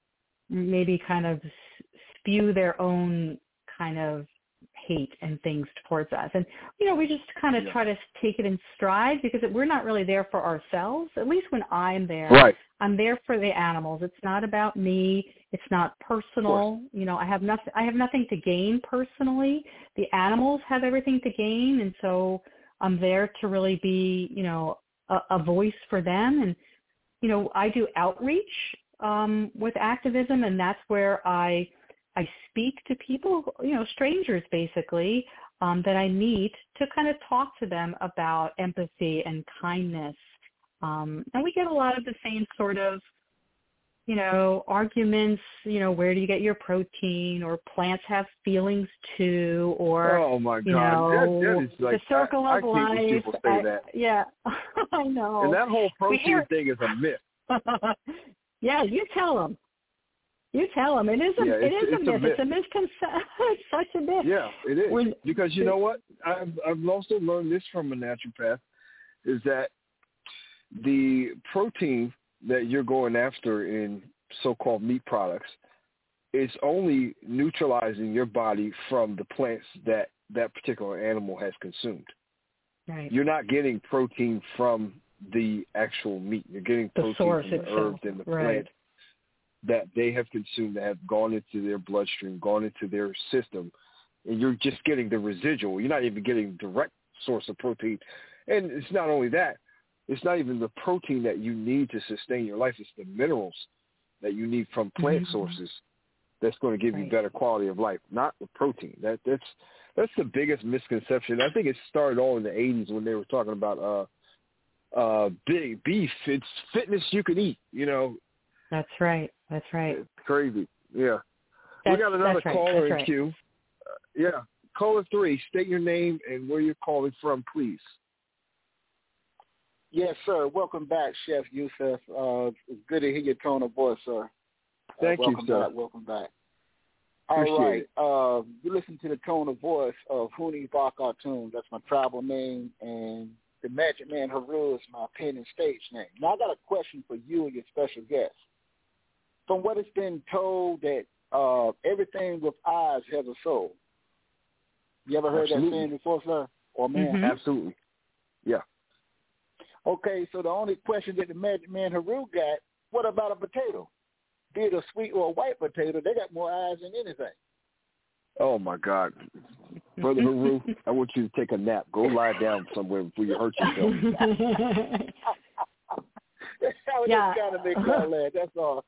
maybe kind of spew their own kind of hate and things towards us. And, you know, we just kind of yeah. try to take it in stride because we're not really there for ourselves. At least when I'm there, right. I'm there for the animals. It's not about me. It's not personal. You know, I have nothing, I have nothing to gain personally. The animals have everything to gain. And so I'm there to really be, you know, a, a voice for them. And, you know, I do outreach um, with activism, and that's where I I speak to people, you know, strangers basically, um, that I meet to kind of talk to them about empathy and kindness. Um, and we get a lot of the same sort of, you know, arguments, you know, where do you get your protein, or plants have feelings too, or, oh my you God, know, that, that is like, the circle I, of I life. When people say I, that. Yeah, I know. And that whole protein hear, thing is a myth. Yeah, you tell them. You tell them. It is a, yeah, it is it's, a, it's myth. a myth. It's a misconception. It's such a myth. Yeah, it is. When, because you know what? I've, I've also learned this from a naturopath, is that the protein that you're going after in so-called meat products is only neutralizing your body from the plants that that particular animal has consumed. Right. You're not getting protein from the actual meat. You're getting the protein source from the itself. herbs and the Right. plants that they have consumed, that have gone into their bloodstream, gone into their system, and you're just getting the residual. You're not even getting direct source of protein. And it's not only that. It's not even the protein that you need to sustain your life. It's the minerals that you need from plant mm-hmm. sources that's going to give right. you better quality of life, not the protein. That that's that's the biggest misconception. I think it started all in the eighties when they were talking about uh uh big beef. It's fitness you can eat, you know. That's right. That's right. It's crazy. Yeah. That's, we got another right. caller that's in right. queue. Uh, yeah. Caller three, state your name and where you're calling from, please. Yes, sir. Welcome back, Chef Yusef. Uh, it's good to hear your tone of voice, sir. Thank uh, you, welcome sir. Back, welcome back. All Appreciate right. it. Uh, you listen to the tone of voice of Huni Bar Cartoon. That's my tribal name. And the Magic Man Haru is my pen and stage name. Now, I got a question for you and your special guest. From what it's been told that uh, everything with eyes has a soul. You ever heard Absolutely. that saying before, sir? Or man? Mm-hmm. Absolutely. Yeah. Okay, so the only question that the Magic Man Haru got, what about a potato? Be it a sweet or a white potato, they got more eyes than anything. Oh, my God. Brother Haru, I want you to take a nap. Go lie down somewhere before you hurt yourself. I was yeah. just trying to make y'all laugh, that's all.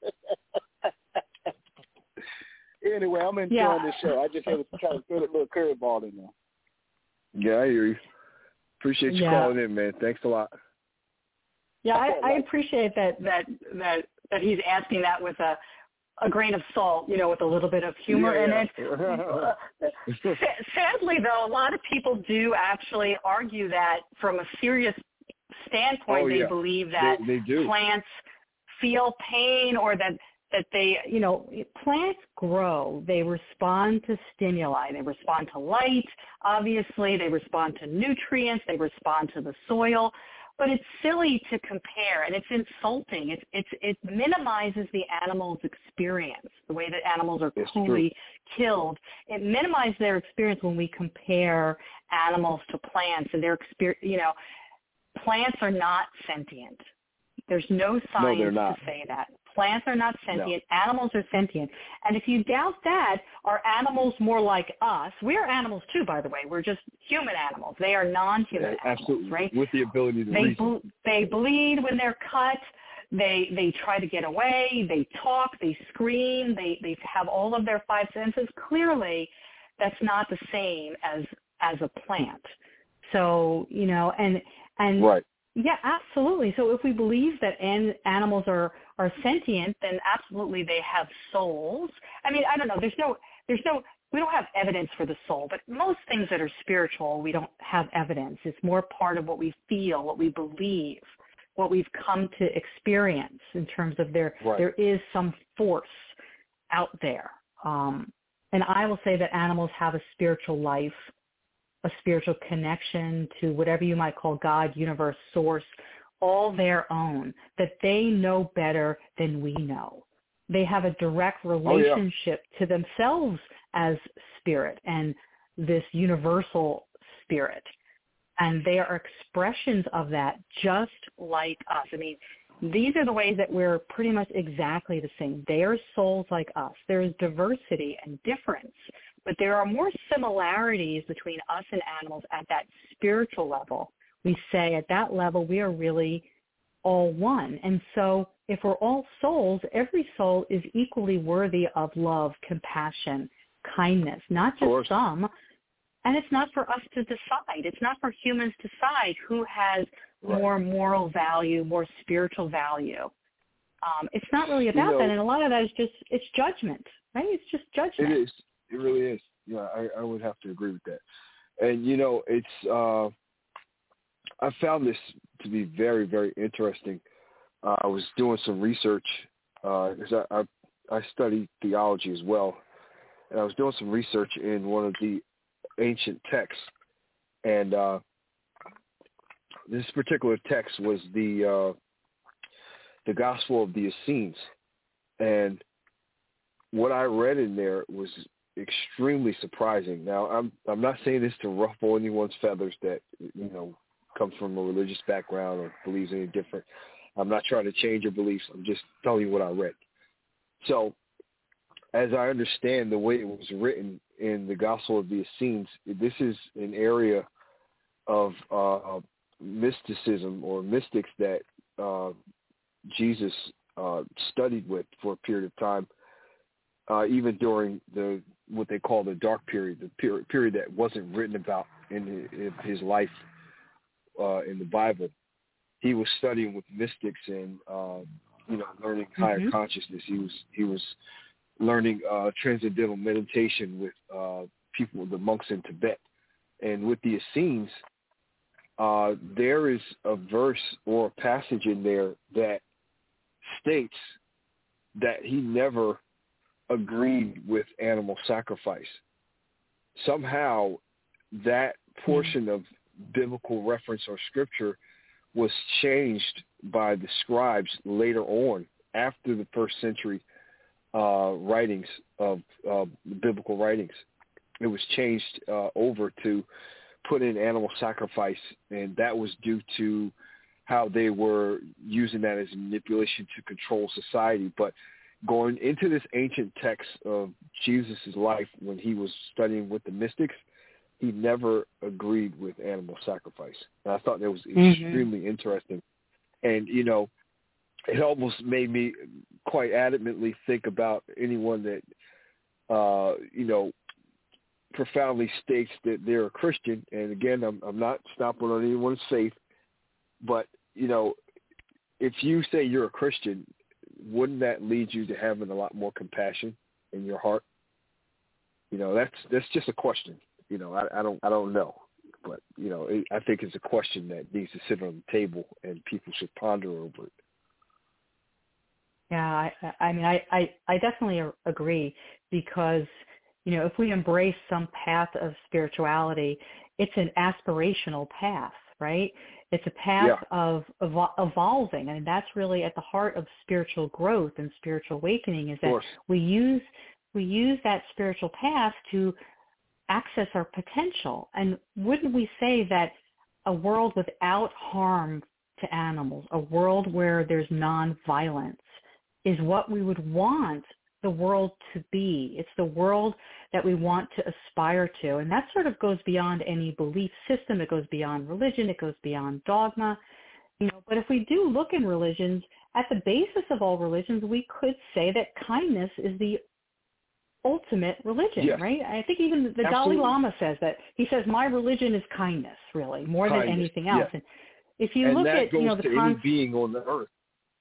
Anyway, I'm enjoying yeah. this show. I just had to try to throw a little curveball in there. Yeah, I hear you. Appreciate you yeah. calling in, man. Thanks a lot. Yeah, I, I appreciate that that that that he's asking that with a a grain of salt, you know, with a little bit of humor yeah, in yeah. it. Sadly, though, a lot of people do actually argue that from a serious standpoint, oh, they yeah. believe that they, they do. plants feel pain, or that that they, you know, plants grow. They respond to stimuli. They respond to light, obviously. They respond to nutrients. They respond to the soil. But it's silly to compare, and it's insulting. It's, it's, it minimizes the animal's experience, the way that animals are it's totally true. killed. It minimizes their experience when we compare animals to plants, and their experience, you know, plants are not sentient. There's no science no, they're not. to say that. Plants are not sentient. No. Animals are sentient. And if you doubt that, are animals more like us? We're animals too, by the way. We're just human animals. They are non-human yeah, animals, absolutely. right? With the ability to they reason. Ble- they bleed when they're cut. They they try to get away. They talk. They scream. They they have all of their five senses. Clearly, that's not the same as as a plant. So you know, and and right. Yeah, absolutely. So if we believe that an, animals are, are sentient, then absolutely they have souls. I mean, I don't know. There's no, there's no, we don't have evidence for the soul, but most things that are spiritual, we don't have evidence. It's more part of what we feel, what we believe, what we've come to experience in terms of there, right. there is some force out there. Um, and I will say that animals have a spiritual life, a spiritual connection to whatever you might call God, universe, source, all their own, that they know better than we know. They have a direct relationship oh, yeah. to themselves as spirit and this universal spirit. And they are expressions of that just like us. I mean, these are the ways that we're pretty much exactly the same. They are souls like us. There is diversity and difference. But there are more similarities between us and animals at that spiritual level. We say at that level we are really all one. And so if we're all souls, every soul is equally worthy of love, compassion, kindness, not just some, And it's not for us to decide. It's not for humans to decide who has right. more moral value, more spiritual value. Um, it's not really about you know, that. And a lot of that is just, it's judgment, right? It's just judgment. It is. It really is. Yeah, I, I would have to agree with that. And, you know, it's, uh, I found this to be very, very interesting. Uh, I was doing some research because uh, I, I, I study theology as well. And I was doing some research in one of the ancient texts. And uh, this particular text was the, uh, the Gospel of the Essenes. And what I read in there was extremely surprising. Now, I'm I'm not saying this to ruffle anyone's feathers that, you know, comes from a religious background or believes any different. I'm not trying to change your beliefs. I'm just telling you what I read. So, as I understand the way it was written in the Gospel of the Essenes, this is an area of uh, mysticism or mystics that uh, Jesus uh, studied with for a period of time, uh, even during the what they call the dark period, the period, period that wasn't written about in his, his life uh, in the Bible. He was studying with mystics and uh, you know learning higher mm-hmm. consciousness. He was he was learning uh, transcendental meditation with uh, people, the monks in Tibet, and with the Essenes, uh, there is a verse or a passage in there that states that he never agreed with animal sacrifice. Somehow that portion of biblical reference or scripture was changed by the scribes later on after the first century uh, writings of uh, biblical writings. It was changed uh, over to put in animal sacrifice, and that was due to how they were using that as manipulation to control society. But going into this ancient text of Jesus' life when he was studying with the mystics, he never agreed with animal sacrifice. And I thought that was mm-hmm. extremely interesting. And, you know, it almost made me quite adamantly think about anyone that, uh, you know, profoundly states that they're a Christian. And, again, I'm, I'm not stomping on anyone's faith, but, you know, if you say you're a Christian, wouldn't that lead you to having a lot more compassion in your heart? You know, that's that's just a question. You know, I, I don't I don't know, but you know, it, I think it's a question that needs to sit on the table and people should ponder over it. Yeah, I, I mean, I, I, I definitely agree because, you know, if we embrace some path of spirituality, it's an aspirational path, right? It's a path yeah. of evol- evolving, and that's really at the heart of spiritual growth and spiritual awakening. Is that we use we use that spiritual path to access our potential. And wouldn't we say that a world without harm to animals, a world where there's nonviolence, is what we would want the world to be? It's the world that we want to aspire to. And that sort of goes beyond any belief system. It goes beyond religion. It goes beyond dogma. You know, but if we do look in religions, at the basis of all religions, we could say that kindness is the ultimate religion, yes. right? I think even the Absolutely. Dalai Lama says that. He says, my religion is kindness, really, more kindness. than anything else. Yes. And if you and look that at, goes you know, the to con- any being on the earth.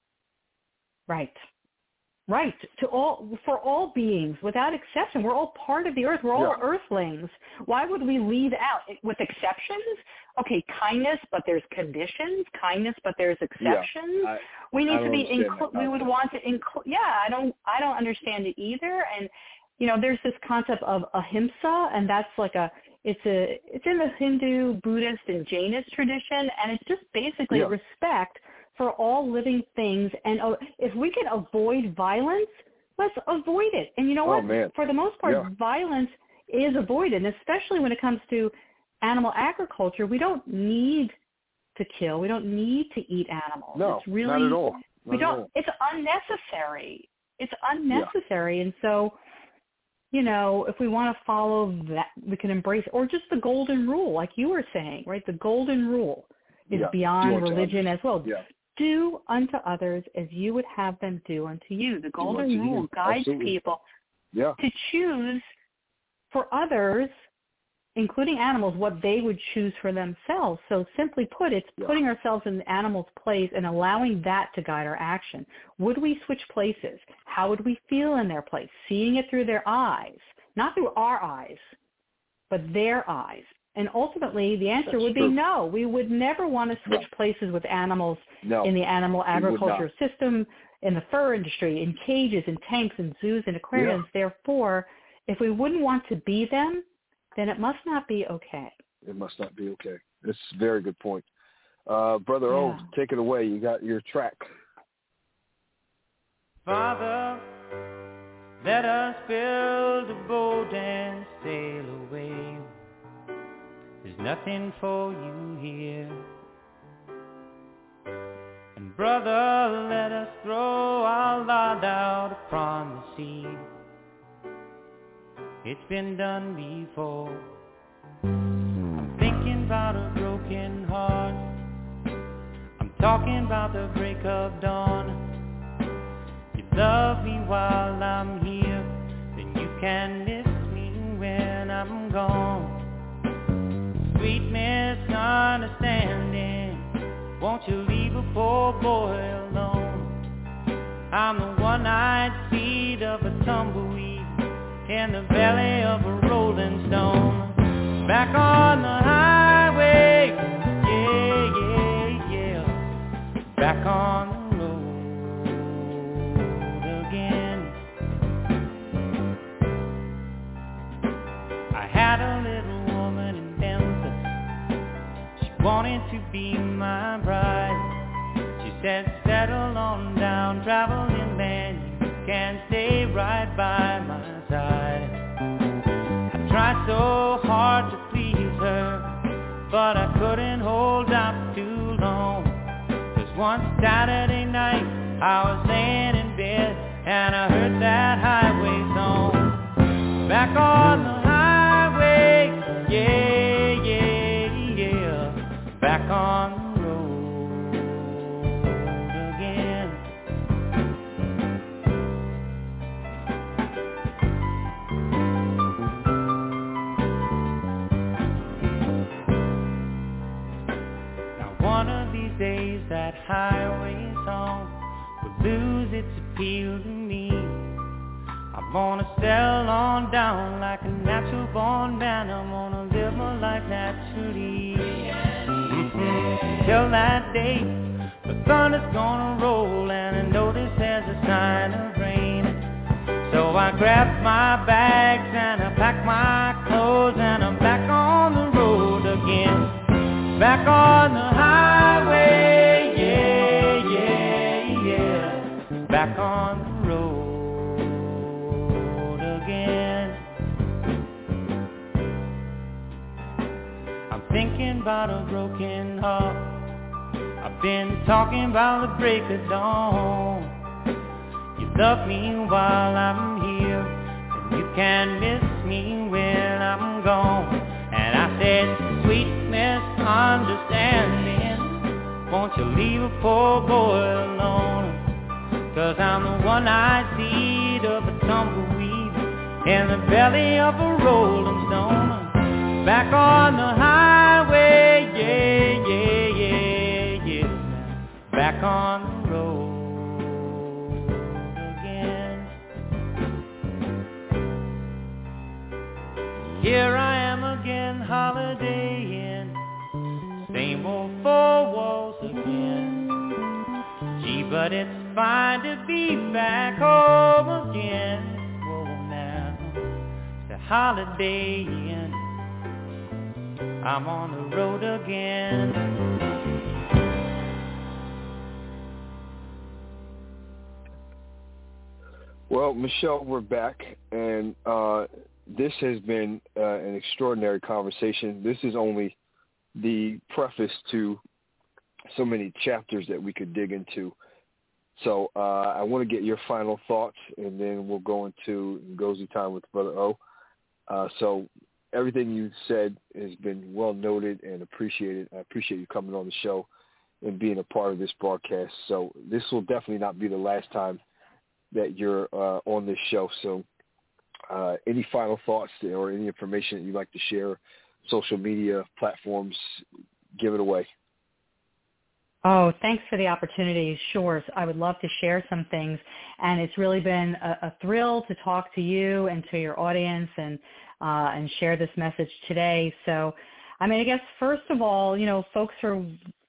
Right. Right. To all, for all beings, without exception. We're all part of the earth. We're all yeah. earthlings. Why would we leave out, with exceptions? Okay, kindness, but there's conditions. Kindness, but there's exceptions. Yeah, I, we need I to be, inclu- we would want to include, yeah, I don't, I don't understand it either. And, you know, there's this concept of ahimsa, and that's like a, it's a, it's in the Hindu, Buddhist, and Jainist tradition, and it's just basically yeah. respect for all living things. And uh, if we can avoid violence, let's avoid it. And you know oh, what? Man. For the most part, yeah. violence is avoided, and especially when it comes to animal agriculture. We don't need to kill. We don't need to eat animals. No, it's really, not at all. Not we don't. At all. It's unnecessary. It's unnecessary. Yeah. And so, you know, if we want to follow that, we can embrace, or just the golden rule, like you were saying, right? The golden rule is yeah. beyond religion as well. Yeah. Do unto others as you would have them do unto you. The golden rule you. guides Absolutely. people yeah. to choose for others including animals, what they would choose for themselves. So simply put, it's yeah. putting ourselves in the animal's place and allowing that to guide our action. Would we switch places? How would we feel in their place? Seeing it through their eyes, not through our eyes, but their eyes. And ultimately, the answer That's would true. be no. We would never want to switch no. places with animals no. in the animal agriculture system, in the fur industry, in cages, in tanks, in zoos, and aquariums. Yeah. Therefore, if we wouldn't want to be them, then it must not be okay. It must not be okay. That's a very good point. Uh, Brother yeah. O, take it away. You got your track. Father, let us build a boat and sail away. There's nothing for you here. And brother, let us throw our lot out upon the sea. It's been done before. I'm thinking about a broken heart. I'm talking about the break of dawn. You love me while I'm here, then you can miss me when I'm gone. Sweet misunderstanding, won't you leave a poor boy alone? I'm the one-eyed seed of a tumbleweed in the belly of a rolling stone. Back on the highway, yeah, yeah, yeah. Back on the road again. I had a little woman in Memphis. She wanted to be my bride. She said, settle on down, travel inland. You can stay right by my side. I tried so hard to please her, but I couldn't hold out too long. 'Cause one Saturday night I was laying in bed and I heard that highway song. Back on the highway, yeah, yeah, yeah. Back on the road again. One of these days that highway song will lose its appeal to me. I'm gonna settle on down like a natural born man. I'm gonna live my life naturally. Mm-hmm. Till that day, the thunder's gonna roll and I notice there's a sign of rain. So I grab my bags and I pack my clothes and I'm back on the road again. Back on the highway, yeah, yeah, yeah. Back on the road again. I'm thinking about a broken heart. I've been talking about the break of dawn. You love me while I'm here, and you can miss me when I'm gone. And I said, sweet misunderstanding, won't you leave a poor boy alone? 'Cause I'm the one-eyed seed of a tumbleweed in the belly of a rolling stone. Back on the highway, yeah, yeah, yeah, yeah. Back on the road again. Here I am again, holidaying, same old four walls again. Gee, but it's fine to be back home again. Whoa, now, it's a holiday inn. I'm on the road again. Well, Michelle, we're back, and uh, this has been uh, an extraordinary conversation. This is only the preface to so many chapters that we could dig into. So uh, I want to get your final thoughts, and then we'll go into Ngozi time with Brother O. Uh, so everything you said has been well noted and appreciated. I appreciate you coming on the show and being a part of this broadcast. So this will definitely not be the last time that you're uh, on this show. So uh, any final thoughts or any information that you'd like to share social media platforms. Give it away. Oh, thanks for the opportunity. Sure. I would love to share some things. And it's really been a, a thrill to talk to you and to your audience and uh, and share this message today. So, I mean, I guess, first of all, you know, folks are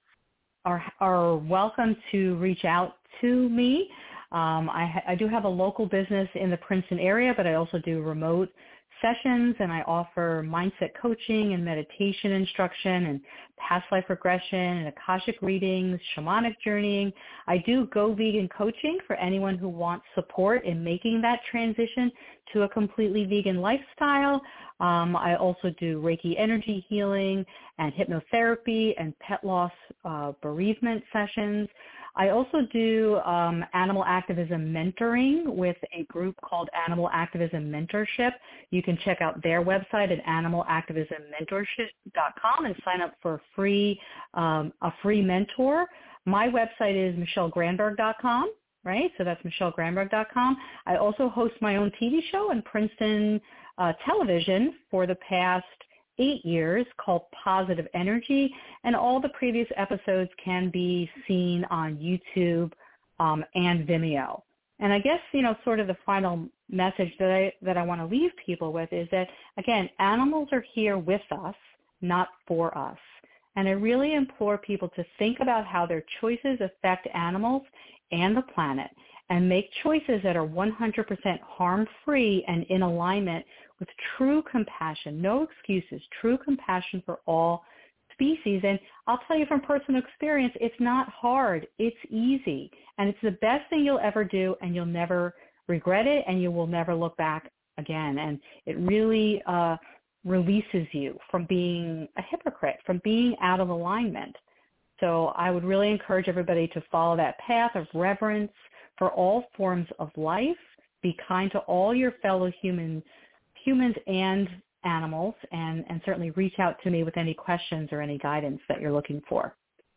are, are welcome to reach out to me. Um, I, ha- I do have a local business in the Princeton area, but I also do remote sessions, and I offer mindset coaching and meditation instruction and past life regression and Akashic readings, shamanic journeying. I do Go Vegan coaching for anyone who wants support in making that transition to a completely vegan lifestyle. Um, I also do Reiki energy healing and hypnotherapy and pet loss uh, bereavement sessions. I also do um, animal activism mentoring with a group called Animal Activism Mentorship. You can check out their website at animal activism mentorship dot com and sign up for a free, um, a free mentor. My website is michelle granberg dot com, right? So that's michelle granberg dot com. I also host my own T V show in Princeton uh, television for the past eight years called Positive Energy, and all the previous episodes can be seen on YouTube um, and Vimeo. And I guess, you know, sort of the final message that I that I want to leave people with is that, again, animals are here with us, not for us. And I really implore people to think about how their choices affect animals and the planet, and make choices that are one hundred percent harm-free and in alignment with true compassion, no excuses, true compassion for all species. And I'll tell you from personal experience, it's not hard. It's easy. And it's the best thing you'll ever do, and you'll never regret it, and you will never look back again. And it really uh, releases you from being a hypocrite, from being out of alignment. So I would really encourage everybody to follow that path of reverence for all forms of life. Be kind to all your fellow humans, humans and animals, and, and certainly reach out to me with any questions or any guidance that you're looking for.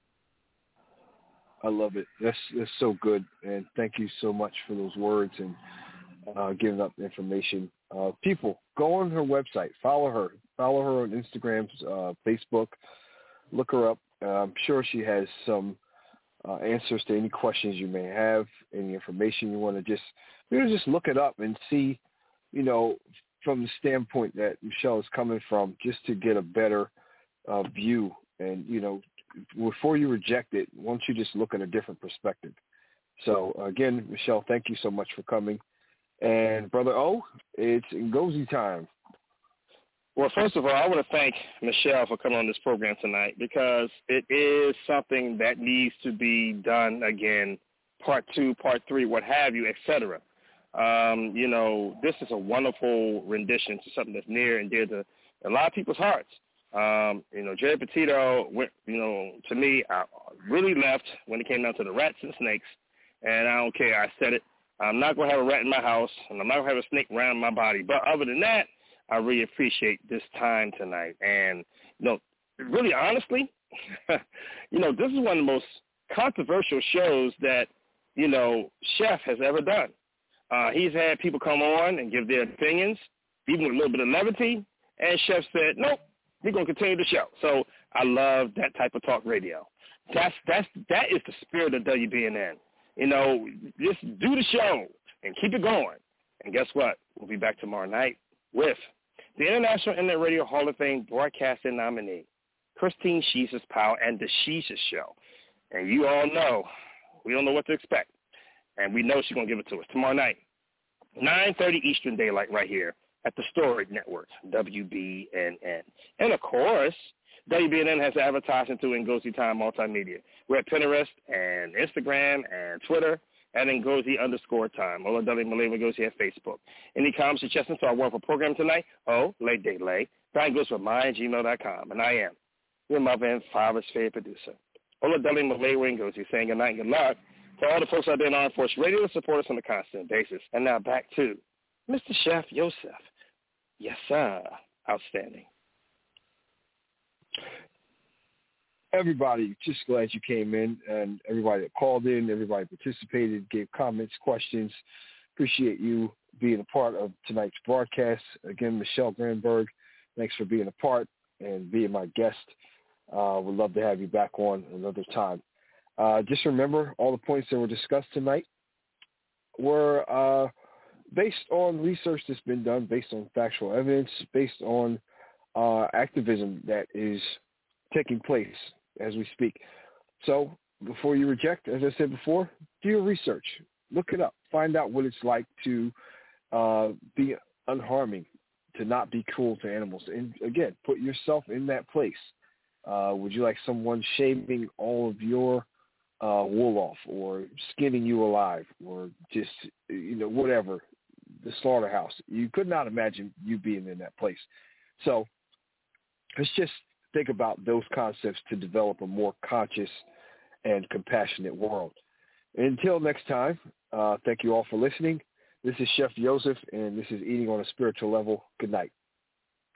I love it. That's that's so good, and thank you so much for those words and uh, giving up the information. Uh, people, go on her website, follow her, follow her on Instagram, uh, Facebook, look her up. Uh, I'm sure she has some uh, answers to any questions you may have, any information you want to just, you know, just look it up and see, you know, from the standpoint that Michelle is coming from, just to get a better uh, view. And, you know, before you reject it, why don't you just look at a different perspective? So, again, Michelle, thank you so much for coming. And, Brother O, it's Ngozi time. Well, first of all, I want to thank Michelle for coming on this program tonight, because it is something that needs to be done again, part two, part three, what have you, et cetera. Um, you know, this is a wonderful rendition to something that's near and dear to a lot of people's hearts. Um, you know, Jerry Petito, went, you know, to me, I really left when it came down to the rats and snakes, and I don't care. I said it. I'm not going to have a rat in my house, and I'm not going to have a snake around my body. But other than that, I really appreciate this time tonight. And, you know, really honestly, you know, this is one of the most controversial shows that, you know, Chef has ever done. Uh, he's had people come on and give their opinions, even with a little bit of levity, and Chef said, nope, we're going to continue the show. So I love that type of talk radio. That's that's that is the spirit of W B N N. You know, just do the show and keep it going. And guess what? We'll be back tomorrow night with the International Internet Radio Hall of Fame broadcasting nominee, Christine Jesus Powell, and the Jesus Show. And you all know, we don't know what to expect. And we know she's going to give it to us tomorrow night, nine thirty Eastern Daylight, right here at the Storage Network, W B N N. And, of course, W B N N has advertising through Ngozi Time Multimedia. We're at Pinterest and Instagram and Twitter at Ngozi underscore time. Oladele Malay Ngozi at Facebook. Any comments, suggestions to our wonderful program tonight? Oh, lay day lay. Brian goes with my at gmail dot com. And I am your mother and father's favorite producer. Oladele Malay Ngozi saying good night and good luck to all the folks out there in Armed Force Radio that support us on a constant basis. And now back to Mister Chef Yosef. Yes, sir. Outstanding. Everybody, just glad you came in, and everybody that called in, everybody participated, gave comments, questions. Appreciate you being a part of tonight's broadcast. Again, Michelle Granberg, thanks for being a part. and being my guest. Uh, would love to have you back on another time. Uh, just remember, all the points that were discussed tonight were uh, based on research that's been done, based on factual evidence, based on uh, activism that is taking place as we speak. So before you reject, as I said before, do your research. Look it up. Find out what it's like to uh, be unharming, to not be cruel to animals. And, again, put yourself in that place. Uh, would you like someone shaving all of your uh, wool off, or skinning you alive, or just, you know, whatever, the slaughterhouse? You could not imagine you being in that place. So let's just think about those concepts to develop a more conscious and compassionate world. Until next time, uh, thank you all for listening. This is Chef Joseph, and this is Eating on a Spiritual Level. Good night.